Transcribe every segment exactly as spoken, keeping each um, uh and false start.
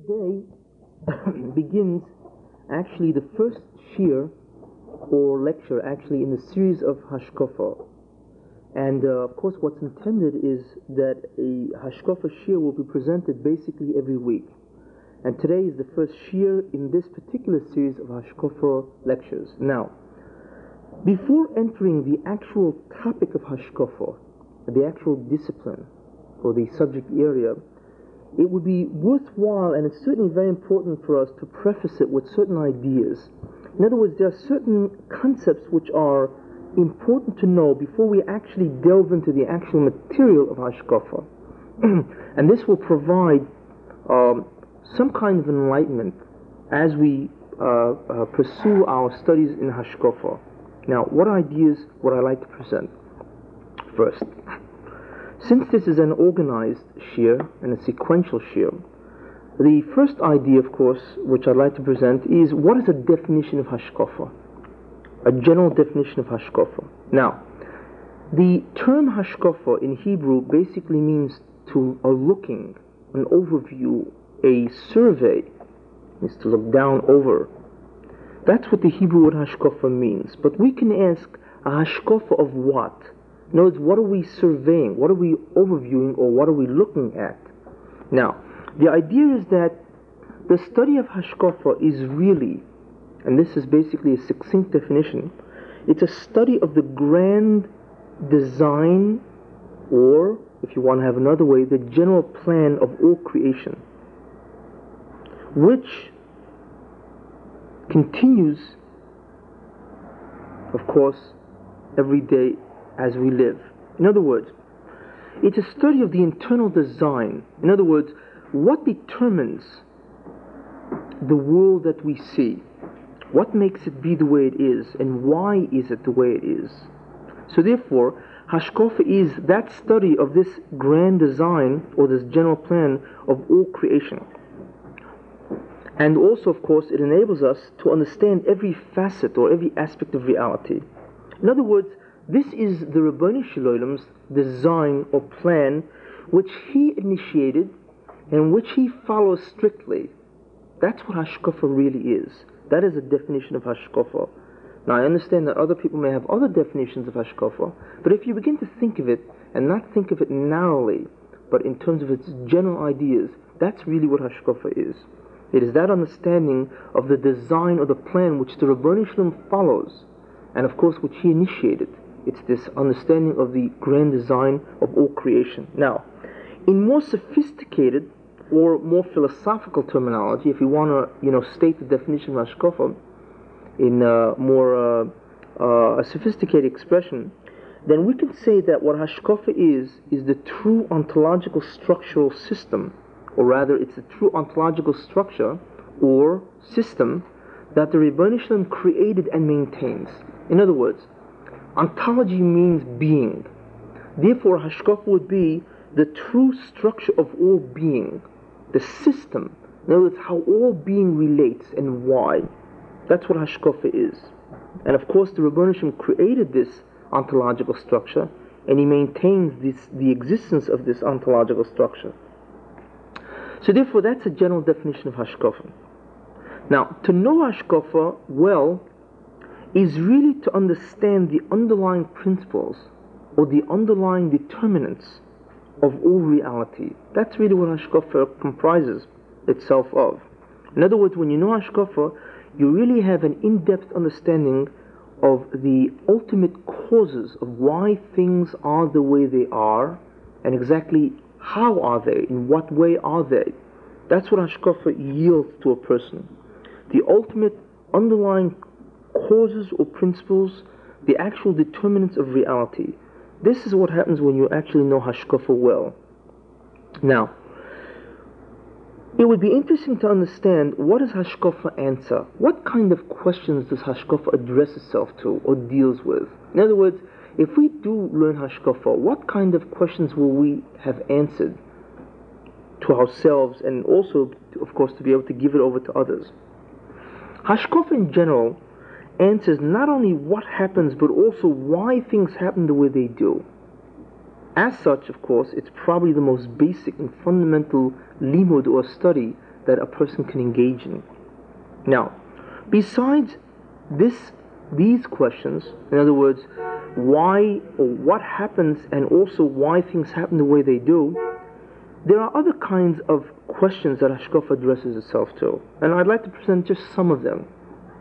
today begins actually the first shir or lecture actually in the series of Hashkafa. And uh, of course what's intended is that a Hashkafa shir will be presented basically every week. And today is the first shir in this particular series of Hashkafa lectures. Now, before entering the actual topic of Hashkafa, the actual discipline or the subject area, it would be worthwhile, and it's certainly very important for us to preface it with certain ideas. In other words, there are certain concepts which are important to know before we actually delve into the actual material of Hashkafa. And this will provide um, some kind of enlightenment as we uh, uh, pursue our studies in Hashkafa. Now, what ideas would I like to present? First, since this is an organized shir and a sequential shir, the first idea, of course, which I'd like to present is what is a definition of Hashkafa? A general definition of Hashkafa. Now, the term Hashkafa in Hebrew basically means to a looking, an overview, a survey, is to look down over. That's what the Hebrew word Hashkafa means. But we can ask, a Hashkafa of what? In other words, what are we surveying? What are we overviewing, or what are we looking at? Now, the idea is that the study of Hashkafa is really, and this is basically a succinct definition, it's a study of the grand design, or, if you want to have another way, the general plan of all creation, which continues, of course, every day as we live. In other words, it's a study of the internal design. In other words, what determines the world that we see? What makes it be the way it is, and why is it the way it is? So therefore, Hashkafa is that study of this grand design, or this general plan of all creation. And also, of course, it enables us to understand every facet or every aspect of reality. In other words, this is the Rabboni Shalom's design or plan which he initiated and which he follows strictly. That's what Hashkafa really is. That is a definition of Hashkafa. Now, I understand that other people may have other definitions of Hashkafa, but if you begin to think of it, and not think of it narrowly, but in terms of its general ideas, that's really what Hashkafa is. It is that understanding of the design or the plan which the Rabboni Shalom follows, and of course which he initiated. It's this understanding of the grand design of all creation. Now, in more sophisticated or more philosophical terminology, if you want to, you know, state the definition of Hashkafa in a more uh, uh, a sophisticated expression, then we can say that what Hashkafa is is the true ontological structural system, or rather, it's a true ontological structure or system that the Rabboni Shalom created and maintains. In other words, ontology means being. Therefore, Hashkafa would be the true structure of all being, the system. In other words, how all being relates and why. That's what Hashkafa is. And of course, the Rabboni Shalom created this ontological structure, and he maintains this, the existence of this ontological structure. So therefore, that's a general definition of Hashkafa. Now, to know Hashkafa well is really to understand the underlying principles or the underlying determinants of all reality. That's really what Hashkafa comprises itself of. In other words, when you know Hashkafa, you really have an in-depth understanding of the ultimate causes of why things are the way they are, and exactly how are they, in what way are they. That's what Hashkafa yields to a person. The ultimate underlying causes or principles, the actual determinants of reality. This is what happens when you actually know Hashkafa well. Now, it would be interesting to understand, what does Hashkafa answer? What kind of questions does Hashkafa address itself to or deals with? In other words, if we do learn Hashkafa, what kind of questions will we have answered to ourselves, and also, of course, to be able to give it over to others? Hashkafa in general answers not only what happens, but also why things happen the way they do. As such, of course, it's probably the most basic and fundamental limud or study that a person can engage in. Now, besides this, these questions, in other words, why or what happens and also why things happen the way they do, there are other kinds of questions that Hashkafa addresses itself to. And I'd like to present just some of them.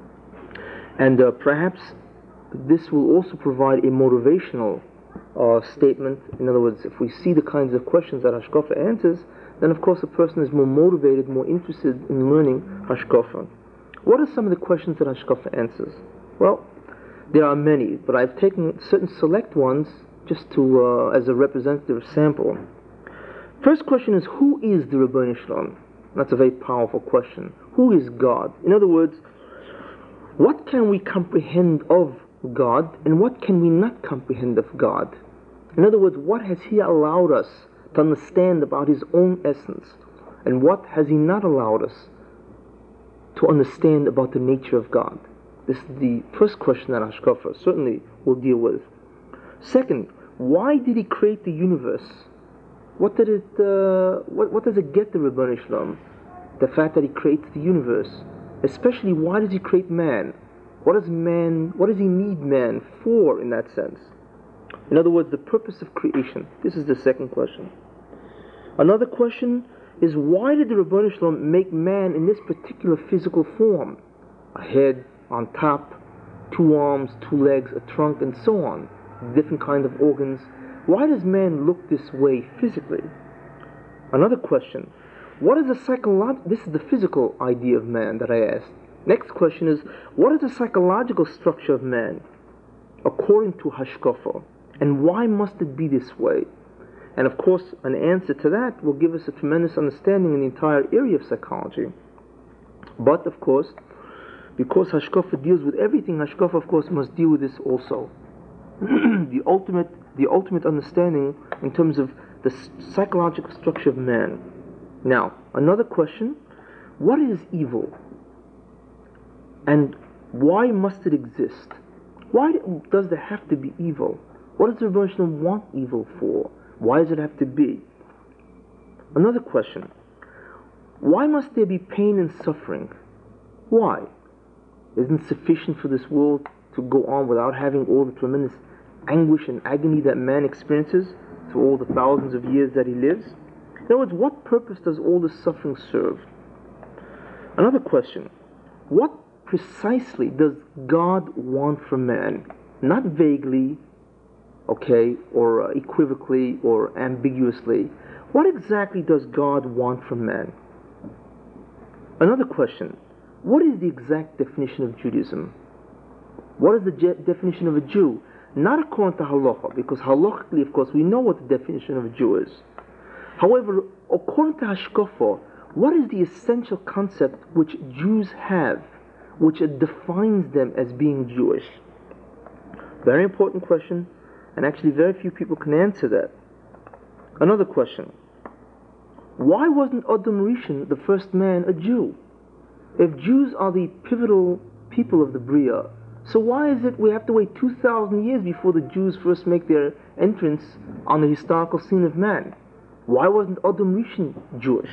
And uh, perhaps this will also provide a motivational uh, statement. In other words, if we see the kinds of questions that Hashkafa answers, then of course a person is more motivated, more interested in learning Hashkafa. What are some of the questions that Hashkafa answers? Well, there are many, but I've taken certain select ones just to, uh, as a representative sample. First question is, who is the Ribbono Shel Olam? That's a very powerful question. Who is God? In other words, what can we comprehend of God and what can we not comprehend of God? In other words, what has He allowed us to understand about His own essence, and what has He not allowed us to understand about the nature of God? This is the first question that Hashkafa certainly will deal with. Second, why did He create the universe? What did it? Uh, what, what does it get the Ribbono Shel Olam? The fact that He creates the universe, especially why does He create man? What does man? What does He need man for in that sense? In other words, the purpose of creation. This is the second question. Another question is, why did the Ribbono Shel Olam make man in this particular physical form? A head on top, two arms, two legs, a trunk, and so on. Different kind of organs. Why does man look this way physically? Another question, what is the psychological, this is the physical idea of man that I asked. Next question is, what is the psychological structure of man according to Hashkafa? And why must it be this way? And of course, an answer to that will give us a tremendous understanding in the entire area of psychology. But of course, because Hashkafa deals with everything, Hashkafa of course must deal with this also. the ultimate the ultimate understanding in terms of the psychological structure of man. Now, another question, what is evil? And why must it exist? Why does there have to be evil? What does the Ribbono Shel Olam want evil for? Why does it have to be? Another question, why must there be pain and suffering? Why? Isn't it sufficient for this world to go on without having all the tremendous anguish and agony that man experiences through all the thousands of years that he lives? In other words, what purpose does all this suffering serve? Another question, what precisely does God want from man? Not vaguely, okay, or uh, equivocally or ambiguously. What exactly does God want from man? Another question, what is the exact definition of Judaism? What is the je- definition of a Jew? Not according to halacha, because halachically, of course, we know what the definition of a Jew is. However, according to Hashkafa, what is the essential concept which Jews have, which defines them as being Jewish? Very important question, and actually very few people can answer that. Another question, why wasn't Adam Rishon, the first man, a Jew? If Jews are the pivotal people of the Bria, so why is it we have to wait two thousand years before the Jews first make their entrance on the historical scene of man? Why wasn't Adam Rishon Jewish?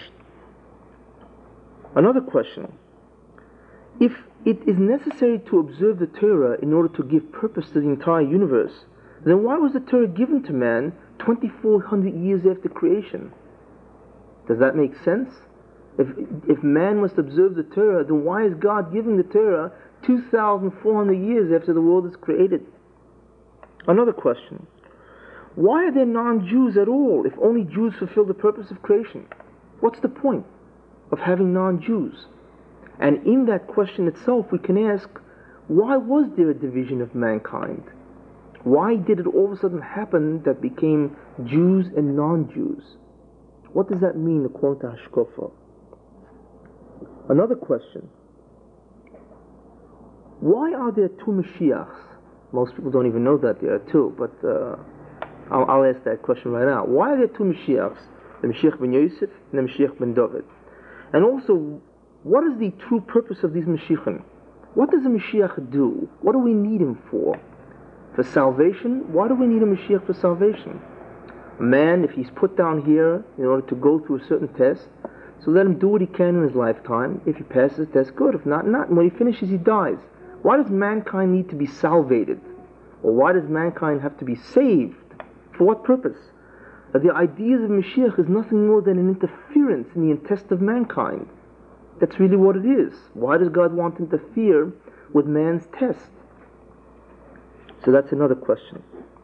Another question, if it is necessary to observe the Torah in order to give purpose to the entire universe, then why was the Torah given to man twenty-four hundred years after creation? Does that make sense? If, if man must observe the Torah, then why is God giving the Torah two thousand four hundred years after the world is created? Another question, why are there non-Jews at all if only Jews fulfill the purpose of creation? What's the point of having non-Jews? And in that question itself we can ask, why was there a division of mankind? Why did it all of a sudden happen that became Jews and non-Jews? What does that mean according to Hashkafa? Another question, why are there two Mashiachs? Most people don't even know that there are two, but uh, I'll, I'll ask that question right now. Why are there two Mashiachs? The Mashiach ben Yosef and the Mashiach ben David. And also, what is the true purpose of these Mashiachim? What does a Mashiach do? What do we need him for? For salvation? Why do we need a Mashiach for salvation? A man, if he's put down here in order to go through a certain test, So let him do what he can in his lifetime. If he passes, that's good. If not, not. And when he finishes, he dies. Why does mankind need to be salvated? Or why does mankind have to be saved? For what purpose? Uh, the ideas of Mashiach is nothing more than an interference in the test of mankind. That's really what it is. Why does God want to interfere with man's test? So that's another question.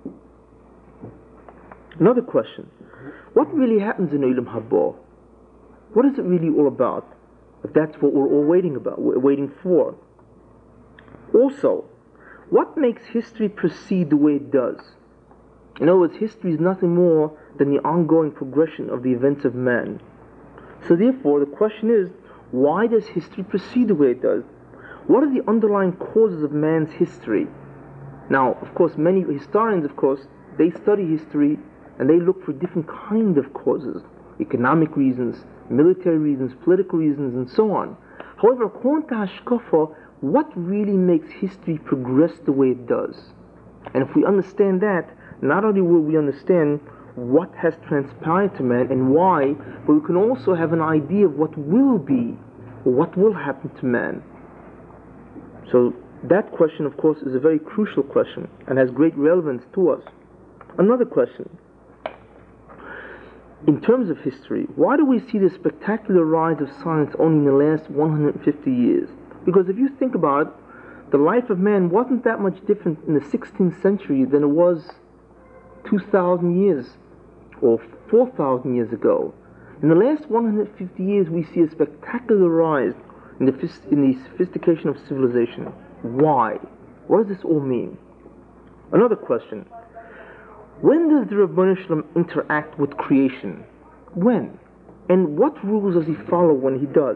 Another question. What really happens in Olam Haba? What is it really all about? If that's what we're all waiting about, we're waiting for. Also, what makes history proceed the way it does? In other words, history is nothing more than the ongoing progression of the events of man. So therefore, the question is, why does history proceed the way it does? What are the underlying causes of man's history? Now, of course, many historians, of course, they study history and they look for different kind of causes. Economic reasons, military reasons, political reasons, and so on. However, according to Hashkafa, what really makes history progress the way it does? And if we understand that, not only will we understand what has transpired to man and why, but we can also have an idea of what will be, or what will happen to man. So that question, of course, is a very crucial question and has great relevance to us. Another question. In terms of history, why do we see this spectacular rise of science only in the last one hundred fifty years? Because if you think about it, the life of man wasn't that much different in the sixteenth century than it was two thousand years or four thousand years ago. In the last one hundred fifty years, we see a spectacular rise in the, in the sophistication of civilization. Why? What does this all mean? Another question. When does the Ribbono Shel Olam interact with creation? When? And what rules does he follow when he does?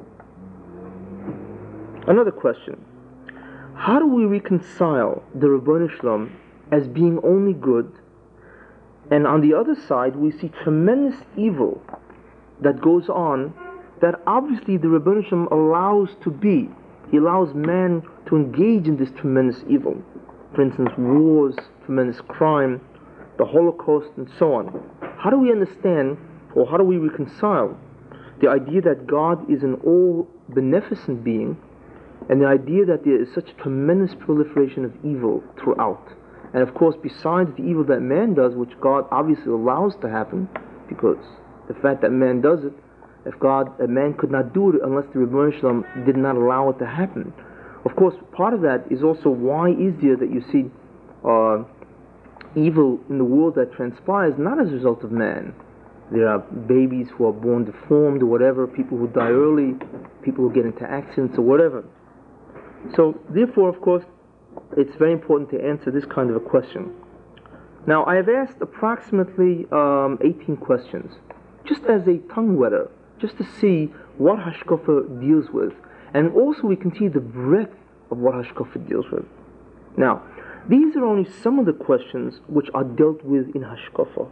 Another question. How do we reconcile the Ribbono Shel Olam as being only good, and on the other side we see tremendous evil that goes on that obviously the Ribbono Shel Olam allows to be? He allows man to engage in this tremendous evil. For instance, wars, tremendous crime, the Holocaust, and so on. How do we understand, or how do we reconcile the idea that God is an all-beneficent being and the idea that there is such tremendous proliferation of evil throughout? And of course, besides the evil that man does, which God obviously allows to happen, because the fact that man does it, if God, a man could not do it unless the Ribbono Shel Olam did not allow it to happen. Of course, part of that is also why is there that you see uh, evil in the world that transpires not as a result of man. There are babies who are born deformed or whatever, people who die early, people who get into accidents or whatever. So therefore, of course, it's very important to answer this kind of a question. Now, I have asked approximately um, eighteen questions, just as a tongue wetter, just to see what Hashkafa deals with. And also we can see the breadth of what Hashkafa deals with. Now, these are only some of the questions which are dealt with in Hashkafa.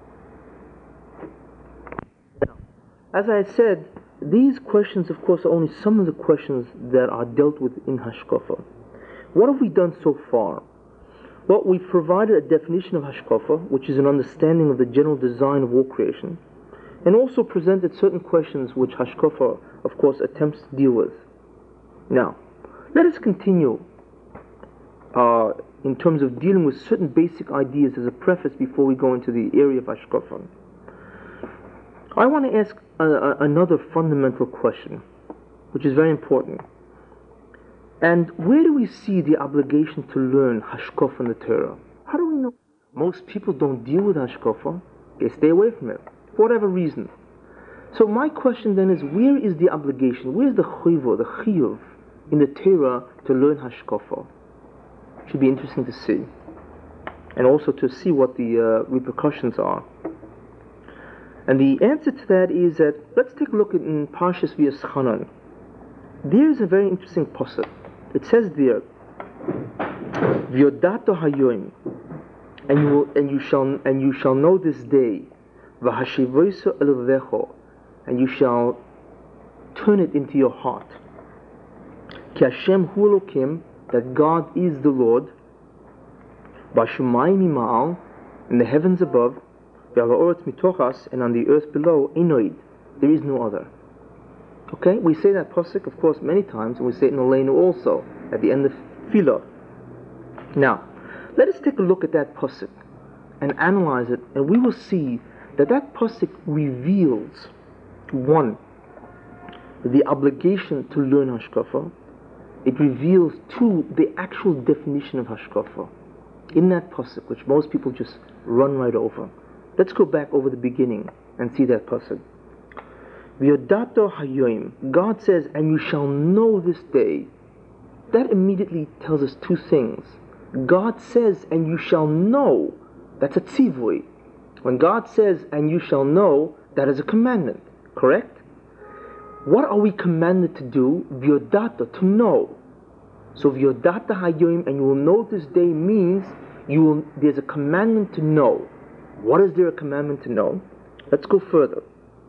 As I said, these questions, of course, are only some of the questions that are dealt with in Hashkafa. What have we done so far? Well, we've provided a definition of Hashkafa, which is an understanding of the general design of all creation, and also presented certain questions which Hashkafa, of course, attempts to deal with. Now, let us continue uh, in terms of dealing with certain basic ideas as a preface before we go into the area of Hashkafa. I want to ask a, a, another fundamental question, which is very important. And where do we see the obligation to learn Hashkafa in the Torah? How do we know? Most people don't deal with Hashkafa. They stay away from it, for whatever reason. So my question then is, where is the obligation? Where is the chiyuv, the chiyuv in the Torah to learn Hashkafa? It should be interesting to see. And also to see what the uh, repercussions are. And the answer to that is that, let's take a look at in Parshas V'Yischanan. There is a very interesting pasuk. It says there, V'yodato hayoim, and you will, and you shall and you shall know this day, v'hashivoso elevecho, and you shall turn it into your heart. Ki Hashem hu Elokim, that God is the Lord, b'shamayim mima'al, in the heavens above, v'al ha'oretz mitochas, and on the earth below, enoid, There is no other. Okay, we say that pasuk, of course, many times, and we say it in Aleinu also, at the end of Tefillah. Now, let us take a look at that pasuk and analyze it, and we will see that that pasuk reveals, one, the obligation to learn Hashkafa. It reveals, two, the actual definition of Hashkafa in that pasuk, which most people just run right over. Let's go back over the beginning and see that pasuk. V'yodato hayoim. God says, and you shall know this day. That immediately tells us two things. God says, and you shall know. That's a tzivui. When God says, and you shall know, that is a commandment. Correct? What are we commanded to do? V'yodato, to know. So v'yodato hayoim, and you will know this day, means you will, there's a commandment to know. What is there a commandment to know? Let's go further.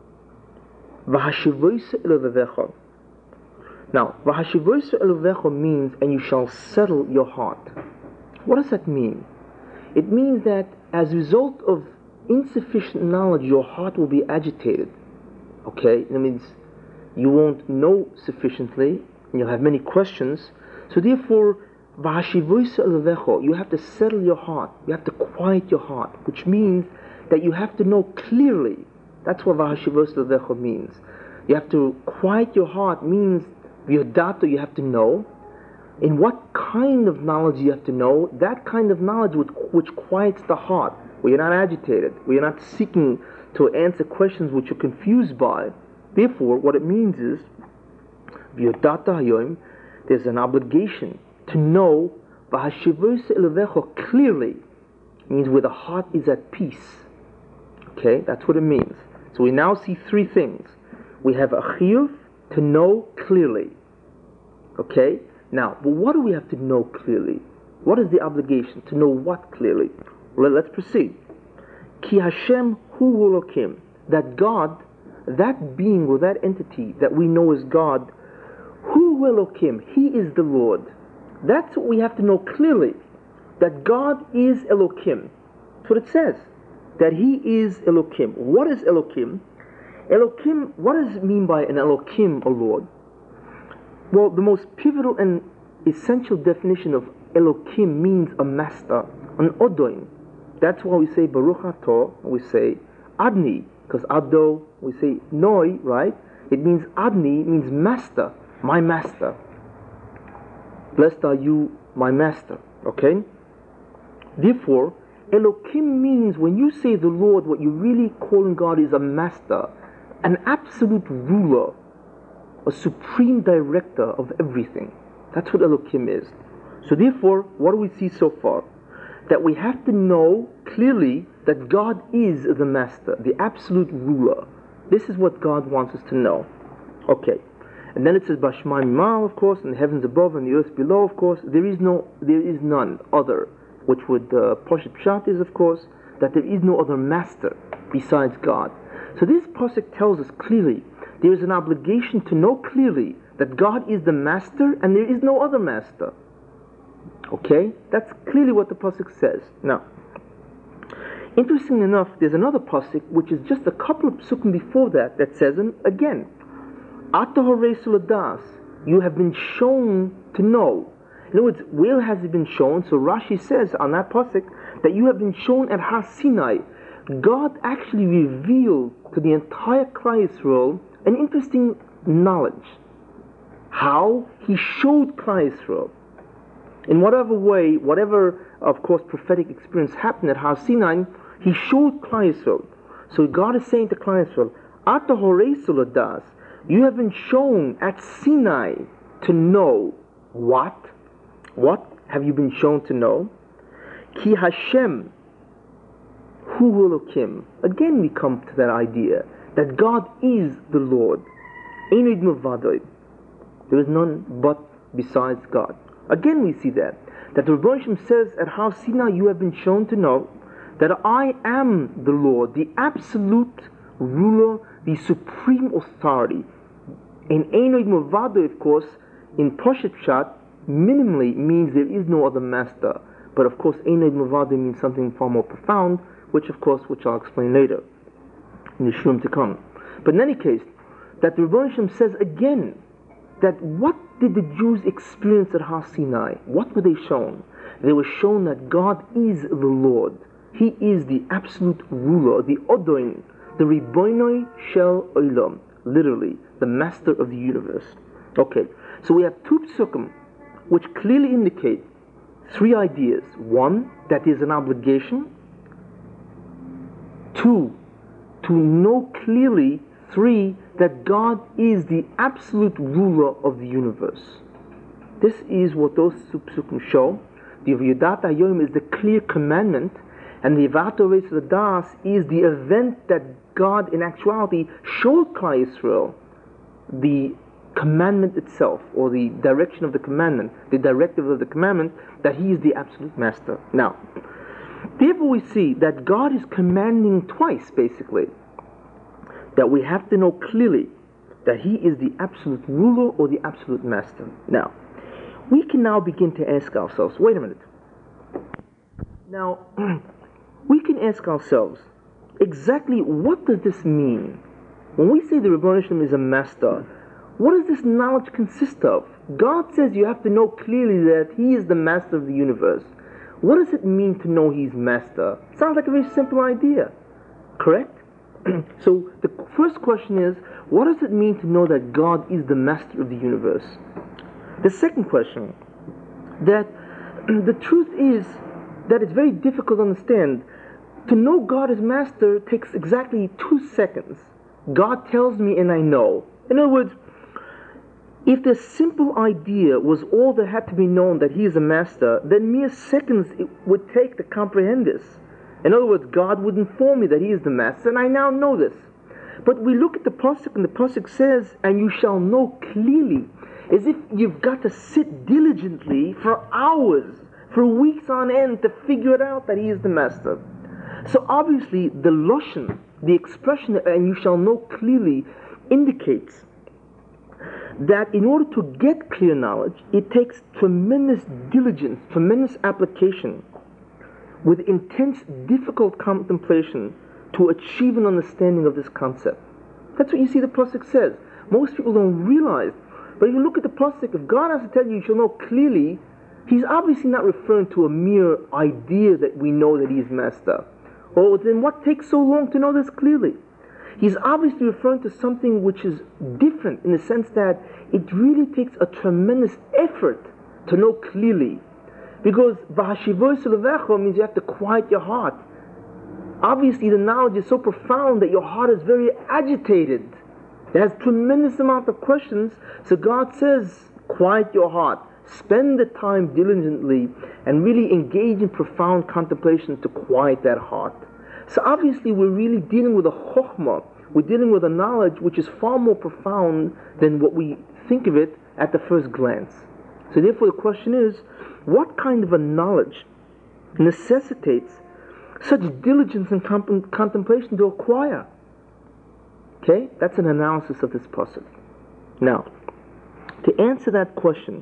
V'hashivoisa elevecha. Now, v'hashivoisa elevecha means, and you shall settle your heart. What does that mean? It means that as a result of insufficient knowledge, your heart will be agitated. Okay? That means you won't know sufficiently, and you'll have many questions. So therefore, v'hashivoisa elevecha, you have to settle your heart. You have to quiet your heart, which means that you have to know clearly. That's what v'hashivoisa elevecha means. You have to quiet your heart, means v'yodato, you have to know. In what kind of knowledge you have to know? That kind of knowledge which, which quiets the heart, where you're not agitated, where you're not seeking to answer questions which you're confused by. Therefore, what it means is, v'yodato hayoim, there's an obligation to know v'hashivoisa elevecha clearly, means where the heart is at peace. Okay, that's what it means. So we now see three things. We have a chiyuv, to know clearly. Okay, now, but what do we have to know clearly? What is the obligation? To know what clearly? Well, let's proceed. Ki Hashem hu Elokim, that God, that being or that entity that we know as God, hu Elokim, He is the Lord. That's what we have to know clearly. That God is Elokim. That's what it says. That He is Elokim. What is Elokim? Elokim, what does it mean by an Elokim, O Lord? Well, the most pivotal and essential definition of Elokim means a master, an Odoim. That's why we say Baruch Atah, we say Adni, because Ado, we say Noi, right? It means Adni, means master, my master. Blessed are you, my master, okay? Therefore, Elokim means, when you say the Lord, what you're really calling God is a master, an absolute ruler, a supreme director of everything. That's what Elokim is. So therefore, what do we see so far? That we have to know clearly that God is the master, the absolute ruler. This is what God wants us to know. Okay. And then it says, Bashmai Mimal, of course, and the heavens above and the earth below, of course. There is no, there is none other. Which would, uh, Poshet Pshat is, of course, that there is no other master besides God. So this pasuk tells us clearly, there is an obligation to know clearly that God is the master and there is no other master. Okay? That's clearly what the pasuk says. Now, interestingly enough, there's another pasuk which is just a couple of psukim before that that says, and again, Ata horeis ladas, you have been shown to know. In other words, where has it been shown? So Rashi says on that pasuk that you have been shown at Har Sinai. God actually revealed to the entire Klal Yisrael an interesting knowledge. How? He showed Klal Yisrael. In whatever way, whatever, of course, prophetic experience happened at Har Sinai, He showed Klal Yisrael. So God is saying to Klal Yisrael, Ata horeis ladas, you have been shown at Sinai to know what? What have you been shown to know? Ki Hashem hu Elokim. Again we come to that idea that God is the Lord. Einod milvado. There is none but besides God. Again we see that. That the Rebbe Hashem says at Har Sinai, you have been shown to know that I am the Lord, the absolute ruler, the supreme authority. And Einod milvado, of course, in Poshet Pshat, minimally means there is no other master. But of course, Einod milvado means something far more profound, which of course, which I'll explain later in the shurim to come. But in any case, that the Rebbeinu Shem says again that what did the Jews experience at Har Sinai? What were they shown? They were shown that God is the Lord. He is the absolute ruler, the Odoin, the Riboinoi Shel Olam, literally, the master of the universe. Okay, so we have two psukim which clearly indicate three ideas. One, that is an obligation. Two, to know clearly. Three, that God is the absolute ruler of the universe. This is what those two psukim show. The Avodat Hayom is the clear commandment, and the Yivat Oretz V'das is the event that God, in actuality, showed Klal Yisrael the commandment itself, or the direction of the commandment, the directive of the commandment, that He is the absolute master. Now, therefore we see that God is commanding twice, basically, that we have to know clearly that He is the absolute ruler or the absolute master. Now, we can now begin to ask ourselves, wait a minute. Now, we can ask ourselves, exactly what does this mean? When we say the Rebbeinu Shem is a master, what does this knowledge consist of? God says you have to know clearly that He is the master of the universe. What does it mean to know He's master? Sounds like a very simple idea, correct? So the first question is, what does it mean to know that God is the master of the universe? The second question, that the truth is that it's very difficult to understand. To know God as master takes exactly two seconds. God tells me and I know. In other words, if the simple idea was all that had to be known, that He is a master, then mere seconds it would take to comprehend this. In other words, God would inform me that He is the master, and I now know this. But we look at the pasuk, and the pasuk says, "And you shall know clearly," as if you've got to sit diligently for hours, for weeks on end, to figure it out that He is the master. So obviously, the lashon, the expression, "and you shall know clearly," indicates that in order to get clear knowledge, it takes tremendous diligence, tremendous application, with intense, difficult contemplation to achieve an understanding of this concept. That's what you see the pasuk says. Most people don't realize. But if you look at the pasuk, if God has to tell you, you shall know clearly, He's obviously not referring to a mere idea that we know that He is master. Or then what takes so long to know this clearly? He's obviously referring to something which is different, in the sense that it really takes a tremendous effort to know clearly. Because v'hashivos levecho means you have to quiet your heart. Obviously the knowledge is so profound that your heart is very agitated. It has tremendous amount of questions. So God says, quiet your heart. Spend the time diligently and really engage in profound contemplation to quiet that heart. So obviously we're really dealing with a chokhmah. We're dealing with a knowledge which is far more profound than what we think of it at the first glance. So therefore the question is, what kind of a knowledge necessitates such diligence and comp- contemplation to acquire? Okay, that's an analysis of this pasuk. Now, to answer that question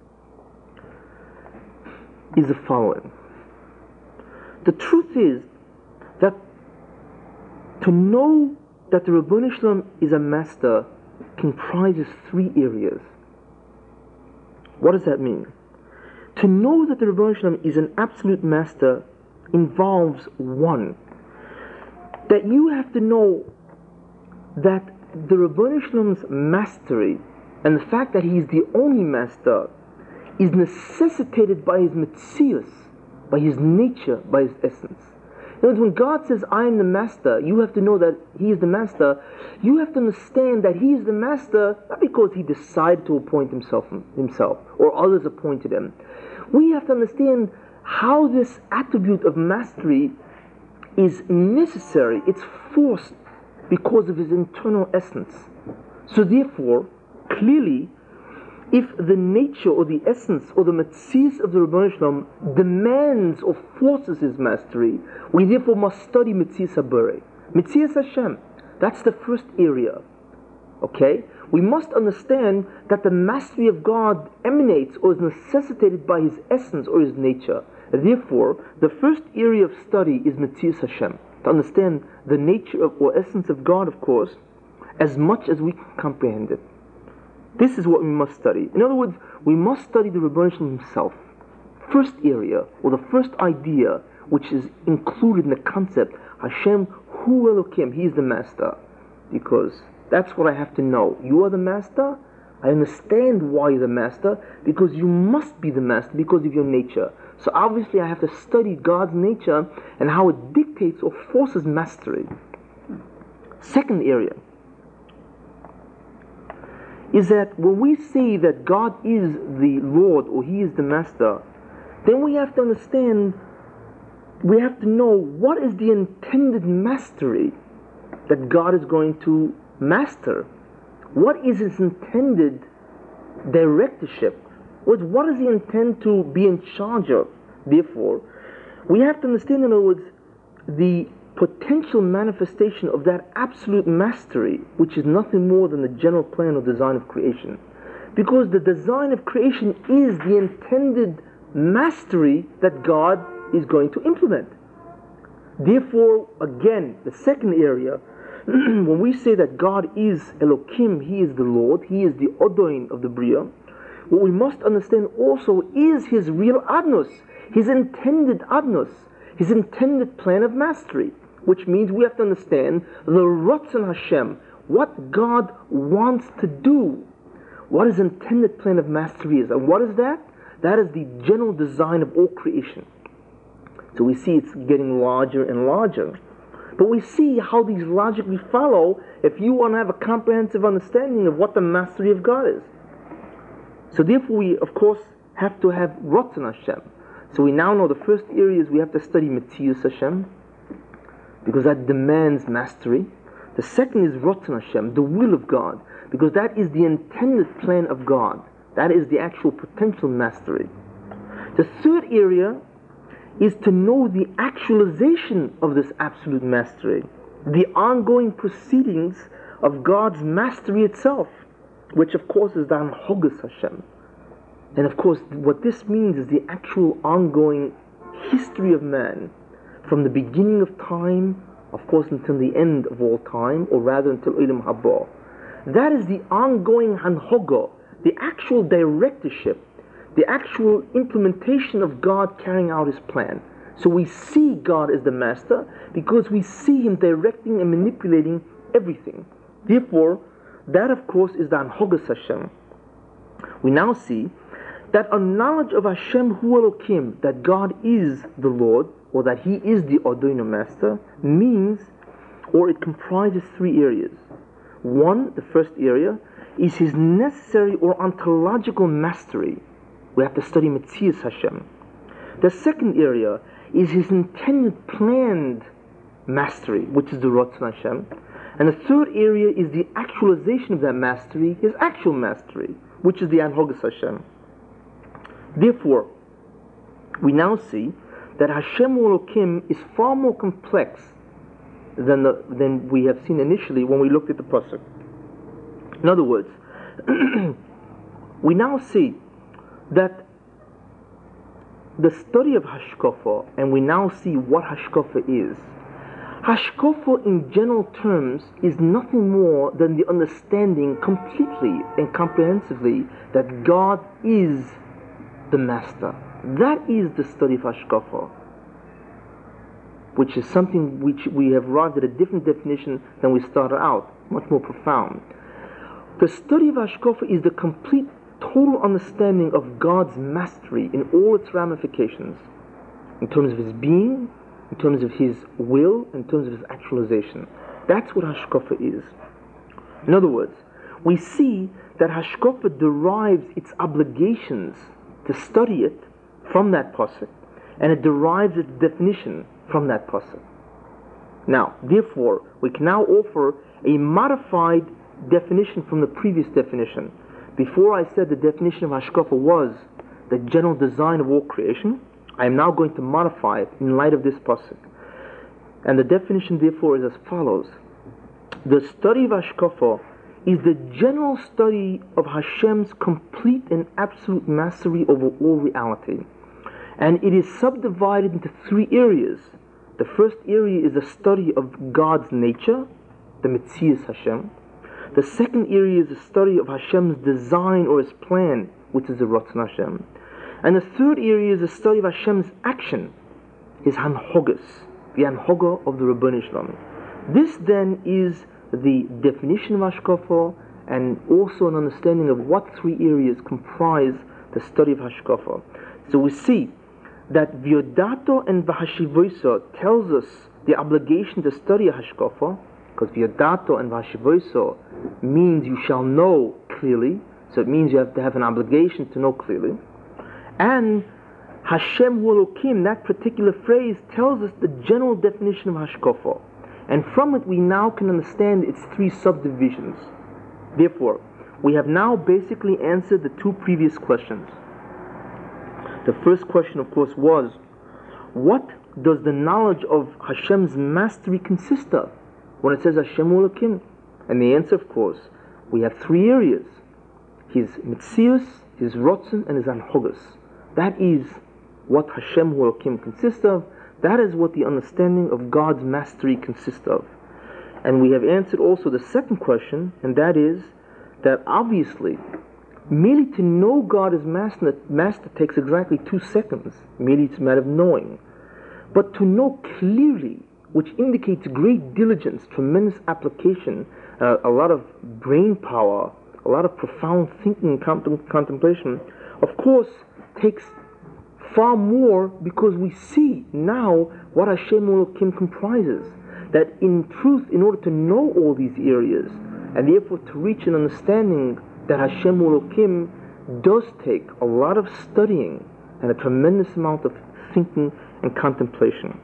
is the following. The truth is that to know that the Rebbeinu Shalom is a master comprises three areas. What does that mean? To know that the Rebbeinu Shalom is an absolute master involves one, that you have to know that the Rebbeinu Shalom's mastery and the fact that He is the only master is necessitated by His metzius, by His nature, by His essence. In other words, when God says, I am the master, you have to know that He is the master. You have to understand that He is the master, not because He decided to appoint Himself, himself or others appointed Him. We have to understand how this attribute of mastery is necessary. It's forced because of His internal essence. So therefore, clearly, if the nature or the essence or the metzius of the Rebbeinu Shalom demands or forces His mastery, we therefore must study metzius haborei, metzius Hashem. That's the first area. Okay? We must understand that the mastery of God emanates or is necessitated by His essence or His nature. Therefore, the first area of study is metzius Hashem, to understand the nature of, or essence of God, of course, as much as we can comprehend it. This is what we must study. In other words, we must study the Rebbeinu Shalom himself. First area, or the first idea, which is included in the concept, Hashem Hu Elokim, He is the master. Because that's what I have to know. You are the master. I understand why you're the master, because you must be the master because of your nature. So obviously I have to study God's nature and how it dictates or forces mastery. Second area is that when we say that God is the Lord or He is the master, then we have to understand, we have to know what is the intended mastery that God is going to master. What is His intended directorship? What does He intend to be in charge of? Therefore, we have to understand, in other words, the potential manifestation of that absolute mastery, which is nothing more than the general plan or design of creation. Because the design of creation is the intended mastery that God is going to implement. Therefore, again, the second area, when we say that God is Elokim, He is the Lord, He is the Odoin of the Bria, what we must understand also is His real Adnos, His intended Adnos, His intended plan of mastery. Which means we have to understand the Ratzon Hashem, what God wants to do, what His intended plan of mastery is. And what is that? That is the general design of all creation. So we see it's getting larger and larger. But we see how these logically follow if you want to have a comprehensive understanding of what the mastery of God is. So therefore we, of course, have to have Ratzon Hashem. So we now know the first areas we have to study Metzius Hashem, because that demands mastery. The second is Ratzon Hashem, the will of God, because that is the intended plan of God. That is the actual potential mastery. The third area is to know the actualization of this absolute mastery, the ongoing proceedings of God's mastery itself, which of course is the Anhogas Hashem. And of course what this means is the actual ongoing history of man, from the beginning of time, of course, until the end of all time, or rather until Olam Haba. That is the ongoing Hanhoga, the actual directorship, the actual implementation of God carrying out His plan. So we see God as the master because we see Him directing and manipulating everything. Therefore, that of course is the Anhogas Hashem. We now see that a knowledge of Hashem Hu Elokim, that God is the Lord, or that He is the Odoino Master, means, or it comprises three areas. One, the first area, is His necessary or ontological mastery. We have to study Metzius Hashem. The second area is His intended planned mastery, which is the Ratzon Hashem. And the third area is the actualization of that mastery, His actual mastery, which is the Anhogas Hashem. Therefore, we now see that Hashem Elokim is far more complex than the, than we have seen initially when we looked at the pasuk. In other words, we now see that the study of Hashkafa, and we now see what Hashkafa is. Hashkafa in general terms is nothing more than the understanding completely and comprehensively that God is the master. That is the study of Hashkafa, which is something which we have arrived at a different definition than we started out, much more profound. The study of Hashkafa is the complete, total understanding of God's mastery in all its ramifications, in terms of His being, in terms of His will, in terms of His actualization. That's what Hashkafa is. In other words, we see that Hashkafa derives its obligations to study it from that pasuk, and it derives its definition from that pasuk. Now, therefore, we can now offer a modified definition from the previous definition. Before I said the definition of Hashkafa was the general design of all creation, I am now going to modify it in light of this pasuk. And the definition, therefore, is as follows. The study of Hashkafa is the general study of Hashem's complete and absolute mastery over all reality. And it is subdivided into three areas. The first area is a study of God's nature, the Metzius Hashem. The second area is the study of Hashem's design or His plan, which is the Ratzon Hashem. And the third area is the study of Hashem's action, His Hanhogas, the Hanhoga of the Ribono Shel Olam. This then is the definition of Hashkafa, and also an understanding of what three areas comprise the study of Hashkafa. So we see that V'yodato and V'hashivoso tells us the obligation to study Hashkafa, because V'yodato and V'hashivoso means you shall know clearly, so it means you have to have an obligation to know clearly. And Hashem Hu Elokim, that particular phrase, tells us the general definition of Hashkafa, and from it we now can understand its three subdivisions. Therefore, we have now basically answered the two previous questions. The first question, of course, was, what does the knowledge of Hashem's mastery consist of when it says Hashem Hu Elokim? And the answer, of course, we have three areas: His Mitzius, His Rotzen, and His Anhogas. That is what Hashem Hu Elokim consists of. That is what the understanding of God's mastery consists of. And we have answered also the second question, and that is that obviously, merely to know God as master, master takes exactly two seconds. Merely it's a matter of knowing. But to know clearly, which indicates great diligence, tremendous application, uh, a lot of brain power, a lot of profound thinking and contem- contemplation, of course, takes far more, because we see now what Hashem Hu Elokim comprises. That in truth, in order to know all these areas, and therefore to reach an understanding that Hashem Hu Elokim does take a lot of studying and a tremendous amount of thinking and contemplation.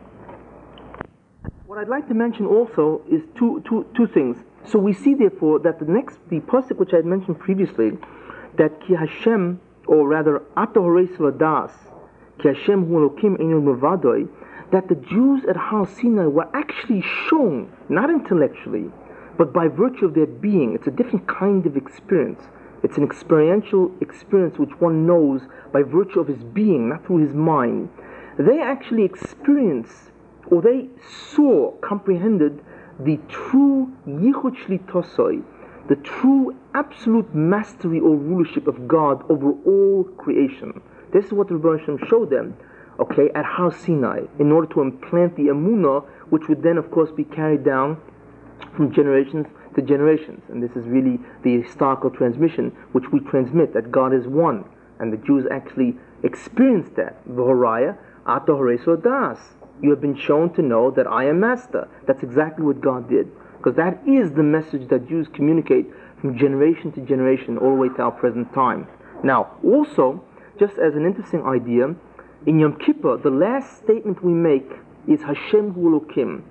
What I'd like to mention also is two, two, two things. So we see therefore that the next, the pasuk which I had mentioned previously, that Ki Hashem, or rather Ato Horeis Ladas, Ki Hashem Hu Elokim Einu Mevadoi, that the Jews at Har Sinai were actually shown, not intellectually, but by virtue of their being. It's a different kind of experience. It's an experiential experience which one knows by virtue of his being, not through his mind. They actually experienced, or they saw, comprehended the true Yichud Shlitosoi, the true absolute mastery or rulership of God over all creation. This is what the Ribono Shel Olam showed them, okay, at Har Sinai, in order to implant the Emunah, which would then, of course, be carried down from generations to generations. And this is really the historical transmission which we transmit, that God is one. And the Jews actually experienced that. V'horaya ato horeis ladas. You have been shown to know that I am master. That's exactly what God did. Because that is the message that Jews communicate from generation to generation, all the way to our present time. Now, also, just as an interesting idea, in Yom Kippur, the last statement we make is Hashem Hu Elokim.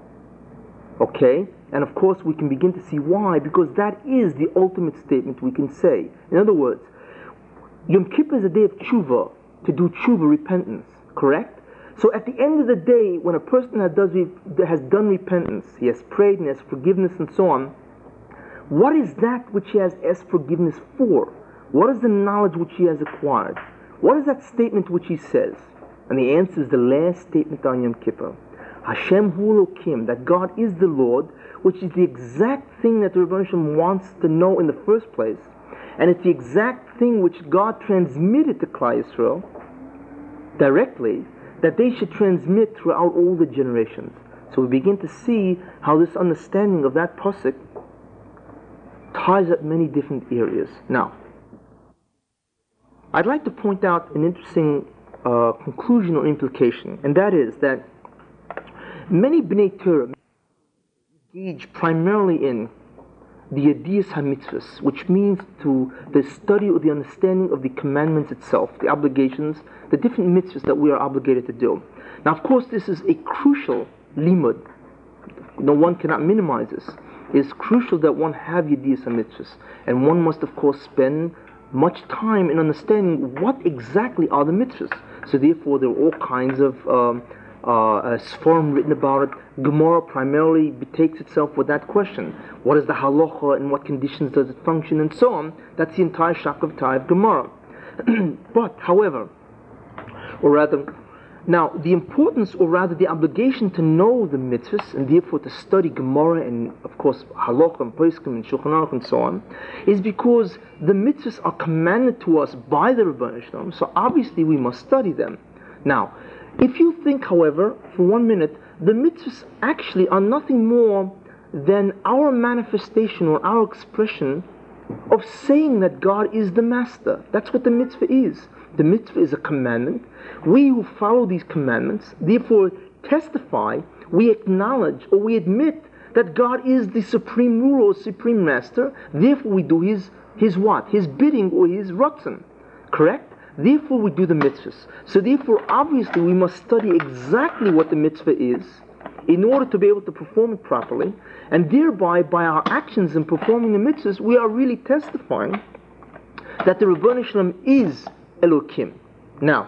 Okay? And of course we can begin to see why, because that is the ultimate statement we can say. In other words, Yom Kippur is a day of tshuva, to do tshuva, repentance, correct? So at the end of the day, when a person has, does, has done repentance, he has prayed and has forgiveness and so on, what is that which he has asked forgiveness for? What is the knowledge which he has acquired? What is that statement which he says? And the answer is the last statement on Yom Kippur. Hashem Hu Elokim, that God is the Lord, which is the exact thing that the Ribono Shel Olam wants to know in the first place. And it's the exact thing which God transmitted to Klal Yisrael directly, that they should transmit throughout all the generations. So we begin to see how this understanding of that pasuk ties up many different areas. Now, I'd like to point out an interesting uh, conclusion or implication, and that is that many Bnei Torah engage primarily in the Yediyas HaMitzvahs, which means to the study or the understanding of the commandments itself, the obligations, the different mitzvahs that we are obligated to do. Now, of course, this is a crucial limud. No one cannot minimize this. It is crucial that one have Yediyas HaMitzvahs, and one must, of course, spend much time in understanding what exactly are the mitzvahs. So therefore there are all kinds of um, uh, sforim written about it. Gemara primarily betakes itself with that question. What is the halacha, and what conditions does it function, and so on. That's the entire shakav of Gemara. But, however, or rather, Now, the importance, or rather the obligation to know the mitzvahs, and therefore to study Gemara and, of course, Halakha and Poskim and Shulchan Aruch and so on, is because the mitzvahs are commanded to us by the Rebbeinu Shalom, so obviously we must study them. Now, if you think, however, for one minute, the mitzvahs actually are nothing more than our manifestation or our expression of saying that God is the master. That's what the mitzvah is. The mitzvah is a commandment. We who follow these commandments, therefore testify, we acknowledge or we admit that God is the supreme ruler or supreme master. Therefore we do his, his what? His bidding or his ratzon. Correct? Therefore we do the mitzvahs. So therefore obviously we must study exactly what the mitzvah is in order to be able to perform it properly. And thereby, by our actions in performing the mitzvahs, we are really testifying that the Rebbeinu Shalom is Elokim. Now,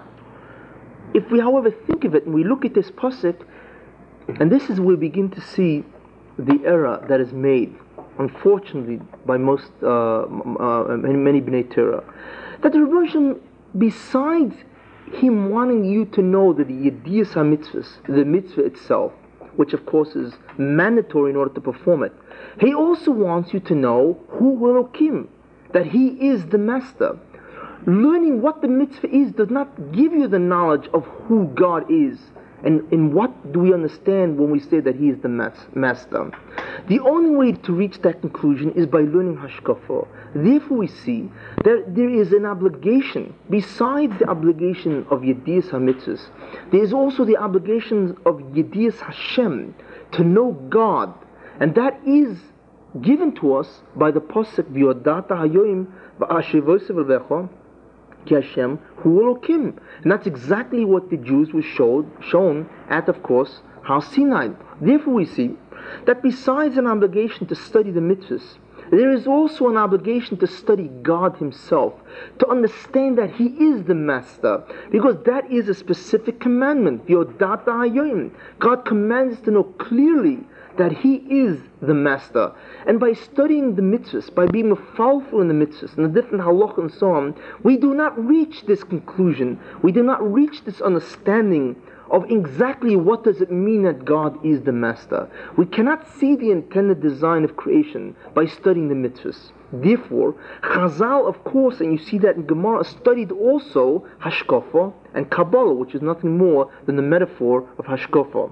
if we however think of it and we look at this pasuk, and this is where we begin to see the error that is made, unfortunately, by most, uh, uh, many, many Bnei Torah, that the Rebbeinu Shalom, besides him wanting you to know that the Yediyas HaMitzvahs, the mitzvah itself, which of course is mandatory in order to perform it, he also wants you to know who Elokim, that he is the master. Learning what the mitzvah is does not give you the knowledge of who God is. And in what do we understand when we say that he is the mas- master? The only way to reach that conclusion is by learning Hashkafa. Therefore we see that there is an obligation, besides the obligation of Yediyas HaMitzvahs, there is also the obligation of Yediyas Hashem, to know God. And that is given to us by the Pasuk, V'yodata hayoim v'ashivosev v'lecha ki Hashem hu Elokim. And that's exactly what the Jews were showed, shown at, of course, Har Sinai. Therefore we see that besides an obligation to study the mitzvahs, there is also an obligation to study God himself, to understand that he is the master, because that is a specific commandment. V'yodata hayoim. God commands us to know clearly that he is the master. And by studying the mitzvahs, by being faithful in the mitzvahs and the different halach and so on, we do not reach this conclusion. We do not reach this understanding of exactly what does it mean that God is the master. We cannot see the intended design of creation by studying the mitzvahs. Therefore, Chazal, of course, and you see that in Gemara, studied also Hashkafa and Kabbalah, which is nothing more than the metaphor of Hashkafa.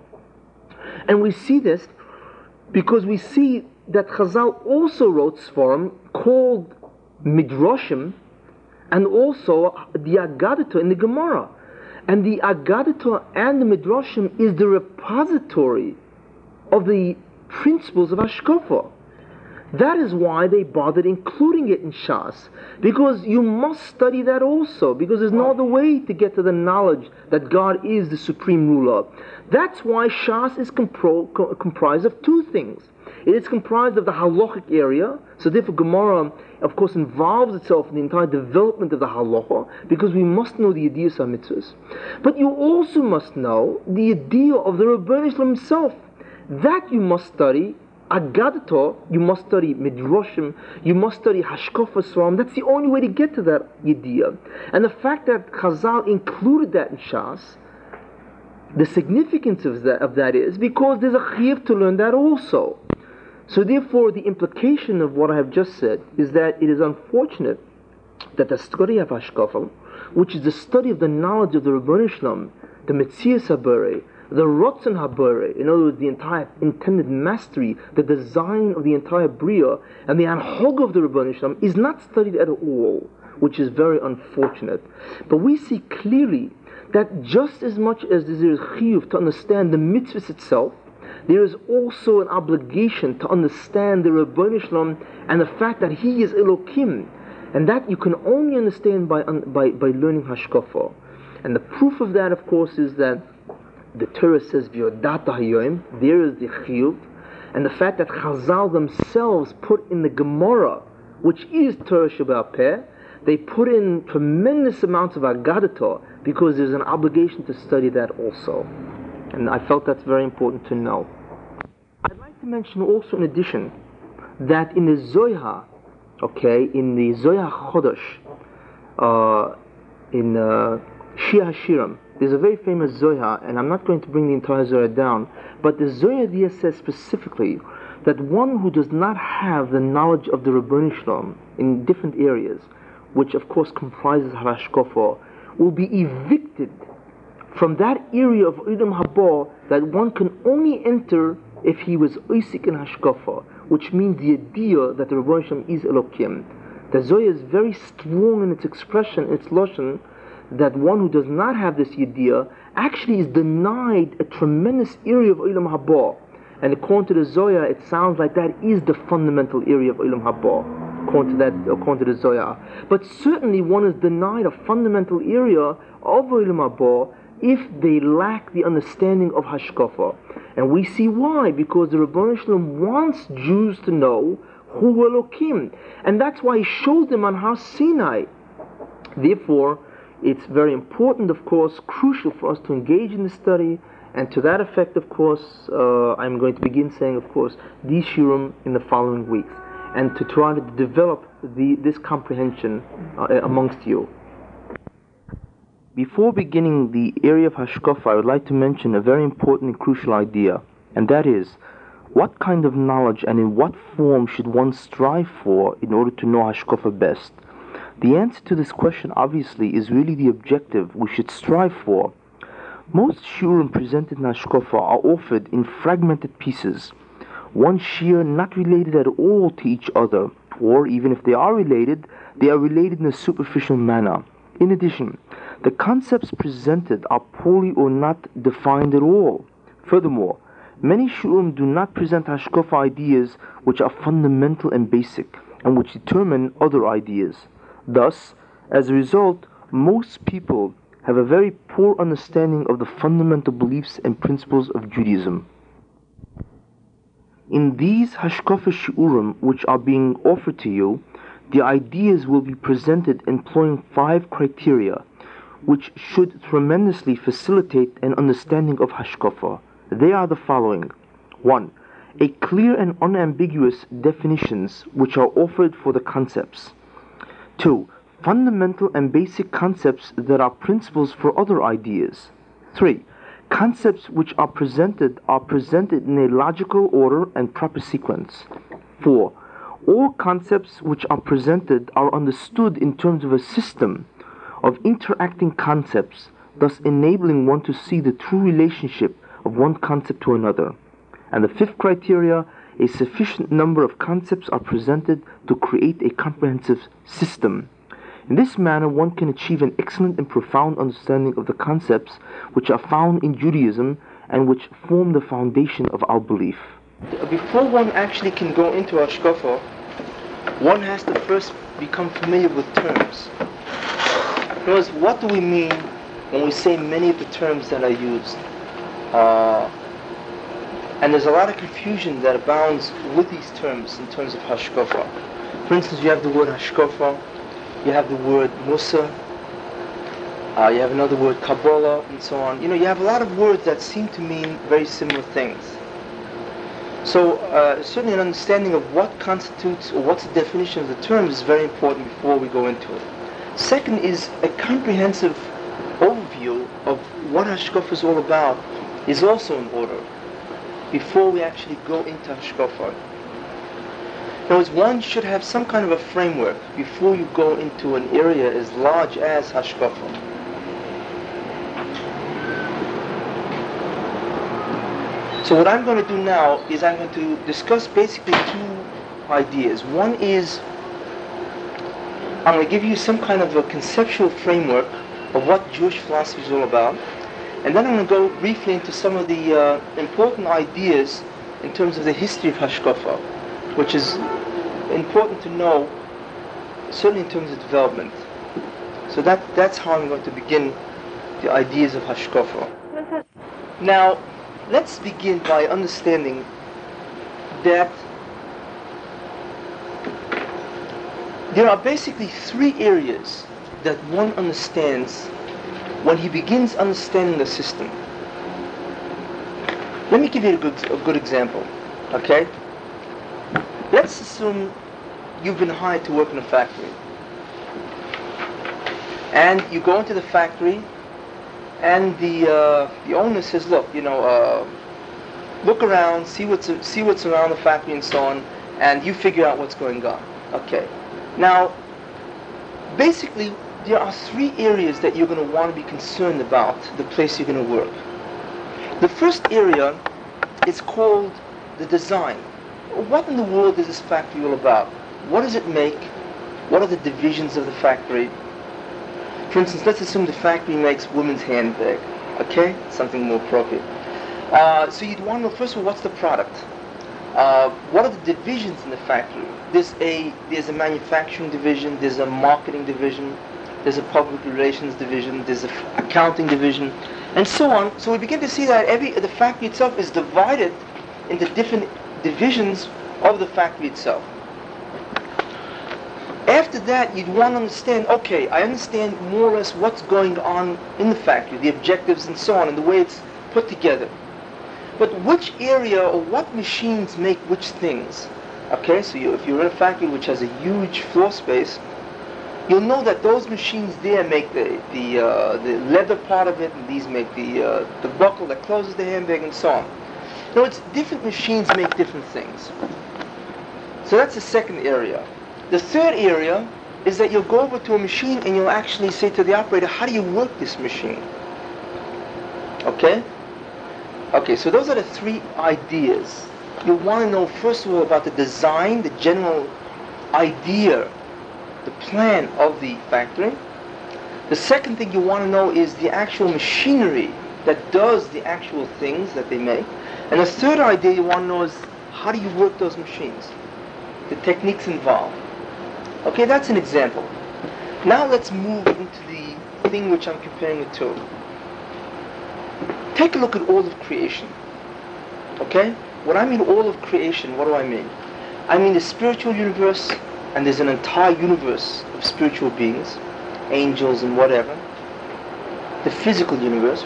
And we see this because we see that Chazal also wrote Sfarim called Midrashim, and also the Agadah in the Gemara. And the Agadah and the Midrashim is the repository of the principles of Hashkafa. That is why they bothered including it in Shas, because you must study that also, because there's no other way to get to the knowledge that God is the supreme ruler. That's why Shas is compro- co- comprised of two things. It is comprised of the halachic area, so therefore Gemara, of course, involves itself in the entire development of the halacha, because we must know the Yediyas HaMitzvahs. But you also must know the idea of the Rebbeinu Shalom himself. That you must study. Agadah, you must study Midrashim, you must study Hashkafa Sfarim. That's the only way to get to that idea. And the fact that Chazal included that in Shas, the significance of that, of that is because there's a chiyuv to learn that also. So therefore, the implication of what I have just said is that it is unfortunate that the study of Hashkafa, which is the study of the knowledge of the Rebbeinu Shalom, the Metzias HaBorei, the Ratzon HaBorei, in other words, the entire intended mastery, the design of the entire Bria, and the Anhog of the Rebbeinu Shalom is not studied at all, which is very unfortunate. But we see clearly that just as much as there is chiyuv to understand the mitzvahs itself, there is also an obligation to understand the Rebbeinu Shalom and the fact that he is Elokim, and that you can only understand by by, by learning Hashkafa. And the proof of that, of course, is that the Torah says, V'yodata hayoim, there is the chiyuv, and the fact that Chazal themselves put in the Gemara, which is Torah Sheba'al Peh, they put in tremendous amounts of Agadah, because there's an obligation to study that also. And I felt that's very important to know. I'd like to mention also, in addition, that in the Zohar, okay, in the Zohar Chodesh, uh, in uh, Shir HaShirim, there's a very famous Zohar, and I'm not going to bring the entire Zohar down, but the Zohar there says specifically that one who does not have the knowledge of the Ribbono Shel Olam in different areas, which of course comprises Hashkafa, will be evicted from that area of Olam Haba that one can only enter if he was Oisik in Hashkafa, which means the idea that the Ribbono Shel Olam is Elokim. The Zohar is very strong in its expression, its lashon, that one who does not have this idea actually is denied a tremendous area of Olam Haba. And according to the Zohar, it sounds like that is the fundamental area of Olam Haba, according to that, according to the Zohar. But certainly one is denied a fundamental area of Olam Haba if they lack the understanding of Hashkafa. And we see why, because the Ribbono Shel Olam wants Jews to know who Elokim, and that's why he showed them on Har Sinai. Therefore, it's very important, of course, crucial for us to engage in the study. And to that effect, of course, uh, I'm going to begin saying, of course, these shiurim in the following weeks, and to try to develop the, this comprehension uh, amongst you. Before beginning the area of Hashkafa, I would like to mention a very important and crucial idea, and that is, what kind of knowledge and in what form should one strive for in order to know Hashkafa best? The answer to this question, obviously, is really the objective we should strive for. Most shiurim presented in Hashkafa are offered in fragmented pieces, one shiur not related at all to each other, or even if they are related, they are related in a superficial manner. In addition, the concepts presented are poorly or not defined at all. Furthermore, many shiurim do not present Hashkafa ideas which are fundamental and basic, and which determine other ideas. Thus, as a result, most people have a very poor understanding of the fundamental beliefs and principles of Judaism. In these Hashkafa shiurim which are being offered to you, the ideas will be presented employing five criteria which should tremendously facilitate an understanding of Hashkafa. They are the following. one. A clear and unambiguous definitions which are offered for the concepts. two. Fundamental and basic concepts that are principles for other ideas. three. Concepts which are presented are presented in a logical order and proper sequence. four. All concepts which are presented are understood in terms of a system of interacting concepts, thus enabling one to see the true relationship of one concept to another. And the fifth criteria, a sufficient number of concepts are presented to create a comprehensive system. In this manner, one can achieve an excellent and profound understanding of the concepts which are found in Judaism and which form the foundation of our belief. Before one actually can go into Hashkafa, one has to first become familiar with terms. Because what do we mean when we say many of the terms that are used? Uh, and there's a lot of confusion that abounds with these terms in terms of Hashkafa. For instance, you have the word Hashkafa, you have the word Musa, uh, you have another word Kabbalah, and so on. You know, you have a lot of words that seem to mean very similar things. So, uh, certainly an understanding of what constitutes, or what's the definition of the term is very important before we go into it. Second is a comprehensive overview of what Hashkafa is all about is also in order before we actually go into Hashkafa. In other words, one should have some kind of a framework before you go into an area as large as Hashkafa. So what I'm going to do now is I'm going to discuss basically two ideas. One is I'm going to give you some kind of a conceptual framework of what Jewish philosophy is all about, and then I'm going to go briefly into some of the uh, important ideas in terms of the history of Hashkafa, which is important to know, certainly in terms of development. So that that's how I'm going to begin the ideas of Hashkafa. Now, let's begin by understanding that there are basically three areas that one understands when he begins understanding the system. Let me give you a good, a good example, okay? Let's assume you've been hired to work in a factory. And you go into the factory and the uh, the owner says, look, you know, uh, look around, see what's see what's around the factory and so on, and you figure out what's going on. Okay. Now, basically, there are three areas that you're going to want to be concerned about the place you're going to work. The first area is called the design. What in the world is this factory all about? What does it make? What are the divisions of the factory? For instance, let's assume the factory makes women's handbag. Okay? Something more appropriate. Uh, so you'd want to know, first of all, what's the product? Uh, what are the divisions in the factory? There's a, there's a manufacturing division, there's a marketing division, there's a public relations division, there's an accounting division, and so on. So we begin to see that every the factory itself is divided into different divisions of the factory itself. After that, you'd want to understand, okay, I understand more or less what's going on in the factory, the objectives and so on, and the way it's put together. But which area or what machines make which things? Okay, so you, if you're in a factory which has a huge floor space, you'll know that those machines there make the the, uh, the leather part of it, and these make the uh, the buckle that closes the handbag, and so on. Now, it's different machines make different things. So that's the second area. The third area is that you'll go over to a machine and you'll actually say to the operator, how do you work this machine? Okay? Okay, so those are the three ideas. You want to know, first of all, about the design, the general idea, the plan of the factory. The second thing you want to know is the actual machinery that does the actual things that they make. And the third idea you want to know is, how do you work those machines? The techniques involved. Okay, that's an example. Now let's move into the thing which I'm comparing it to. Take a look at all of creation. Okay? When I mean all of creation, what do I mean? I mean the spiritual universe, and there's an entire universe of spiritual beings, angels and whatever. The physical universe.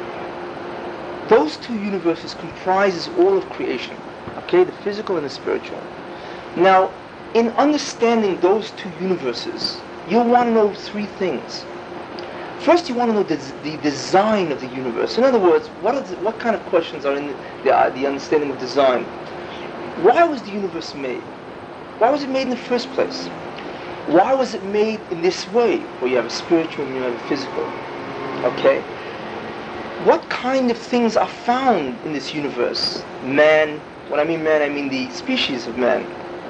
Those two universes comprises all of creation. Okay? The physical and the spiritual. Now, in understanding those two universes, you'll want to know three things. First, you want to know the, the design of the universe. In other words, what, are the, what kind of questions are in the, the, uh, the understanding of design? Why was the universe made? Why was it made in the first place? Why was it made in this way, where you have a spiritual and you have a physical? Okay? What kind of things are found in this universe? Man, when I mean man, I mean the species of man.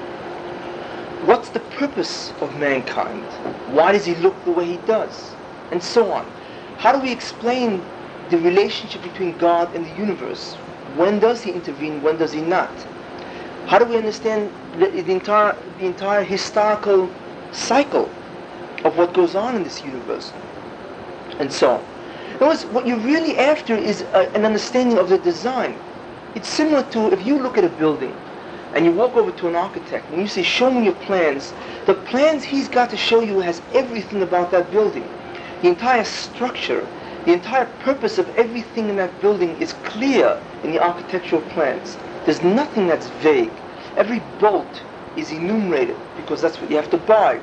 What's the purpose of mankind? Why does he look the way he does? And so on. How do we explain the relationship between God and the universe? When does he intervene? When does he not? How do we understand the, the entire the entire historical cycle of what goes on in this universe? And so on. In other words, what you're really after is a, an understanding of the design. It's similar to if you look at a building and you walk over to an architect and you say, show me your plans. The plans he's got to show you has everything about that building. The entire structure, the entire purpose of everything in that building is clear in the architectural plans. There's nothing that's vague. Every bolt is enumerated because that's what you have to buy.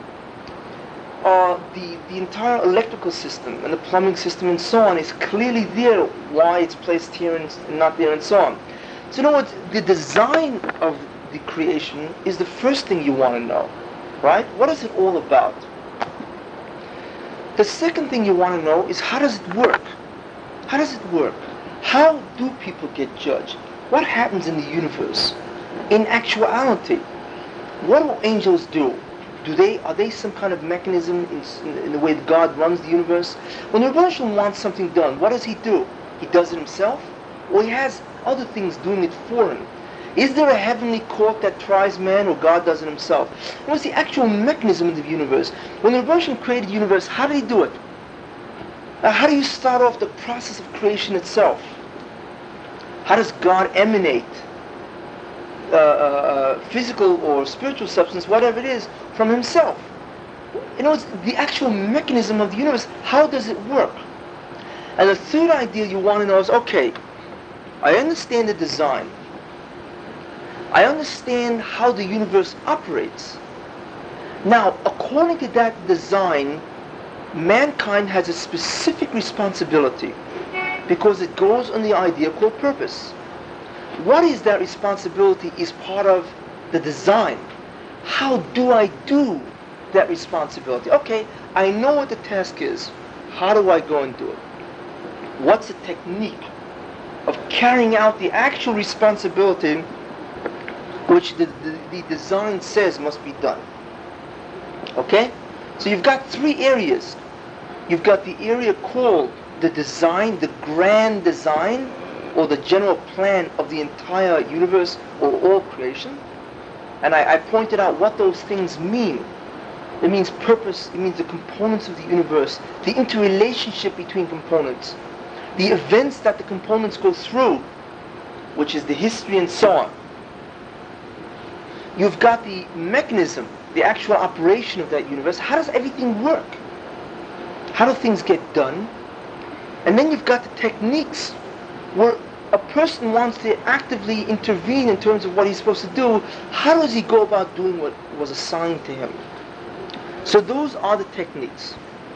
Uh, the, the entire electrical system and the plumbing system and so on is clearly there, why it's placed here and not there and so on. So in other words, the design of the creation is the first thing you want to know, right? What is it all about? The second thing you want to know is, how does it work? How does it work? How do people get judged? What happens in the universe? In actuality, what do angels do? Do they, are they some kind of mechanism in, in the way that God runs the universe? When the Rebbe Shalom wants something done, what does he do? He does it himself? Or he has other things doing it for him? Is there a heavenly court that tries man, or God does it himself? What's the actual mechanism of the universe? When the Rebbe Shalom created the universe, how did he do it? Uh, how do you start off the process of creation itself? How does God emanate uh, uh, physical or spiritual substance, whatever it is, from himself? You know, it's the actual mechanism of the universe. How does it work? And the third idea you want to know is, okay, I understand the design. I understand how the universe operates. Now, according to that design, mankind has a specific responsibility. because it goes on the idea called purpose. What is that responsibility is part of the design. How do I do that responsibility? Okay, I know what the task is. How do I go and do it? What's the technique of carrying out the actual responsibility which the, the, the design says must be done? Okay? So you've got three areas. You've got the area called the design, the grand design, or the general plan of the entire universe or all creation. And I, I pointed out what those things mean. It means purpose, it means the components of the universe, the interrelationship between components, the events that the components go through, which is the history and so on. You've got the mechanism, the actual operation of that universe. How does everything work? How do things get done? And then you've got the techniques where a person wants to actively intervene in terms of what he's supposed to do. How does he go about doing what was assigned to him? So those are the techniques.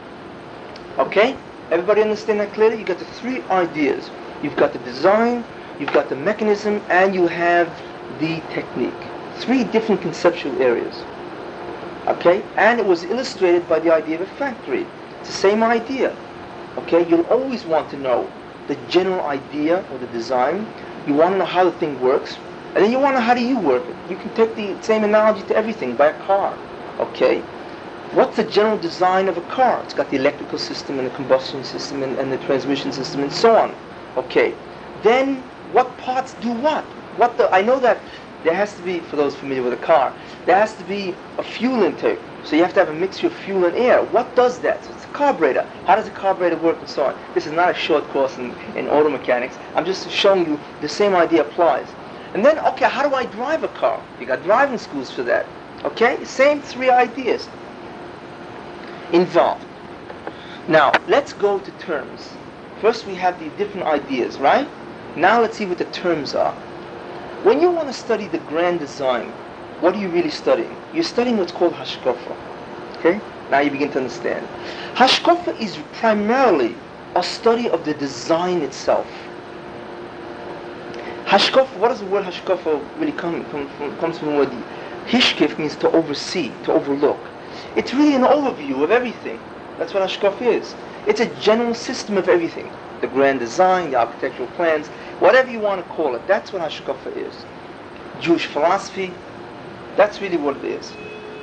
Okay? Everybody understand that clearly? You've got the three ideas. You've got the design, you've got the mechanism, and you have the technique. Three different conceptual areas. Okay? And it was illustrated by the idea of a factory. It's the same idea. Okay? You'll always want to know the general idea or the design. You want to know how the thing works. And then you want to know how do you work it. You can take the same analogy to everything, by a car. Okay? What's the general design of a car? It's got the electrical system and the combustion system and, and the transmission system and so on. Okay. Then what parts do what? What the I know that there has to be, for those familiar with a car, there has to be a fuel intake. So you have to have a mixture of fuel and air. What does that? So it's a carburetor. How does a carburetor work and so on? This is not a short course in, in auto mechanics. I'm just showing you the same idea applies. And then, okay, how do I drive a car? You got driving schools for that. Okay? Same three ideas involved. Now, let's go to terms. First we have the different ideas, right? Now let's see what the terms are. When you want to study the grand design, what are you really studying? You're studying what's called hashkafa. Okay? Now you begin to understand. Hashkafa is primarily a study of the design itself. Hashkafa, what does the word hashkafa really come, come from? Comes from the word hishkif, means to oversee, to overlook. It's really an overview of everything. That's what hashkafa is. It's a general system of everything. The grand design, the architectural plans, whatever you want to call it. That's what hashkafa is. Jewish philosophy, that's really what it is.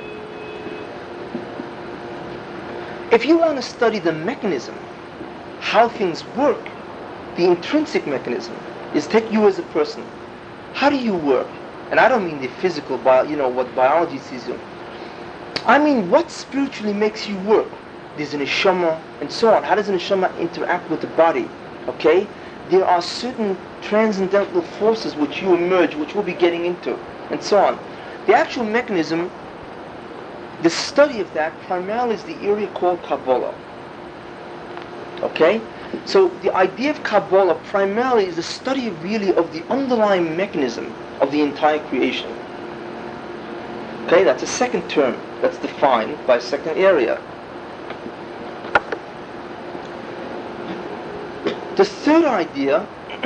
If you want to study the mechanism, how things work, the intrinsic mechanism, is take you as a person. How do you work? And I don't mean the physical, bio, you know, what biology sees you. I mean, what spiritually makes you work? There's an neshama and so on. How does an neshama interact with the body? Okay? There are certain transcendental forces which you emerge, which we'll be getting into, and so on. The actual mechanism, the study of that primarily is the area called Kabbalah. Okay? So the idea of Kabbalah primarily is the study really of the underlying mechanism of the entire creation. Okay, that's a second term that's defined by a second area. The third idea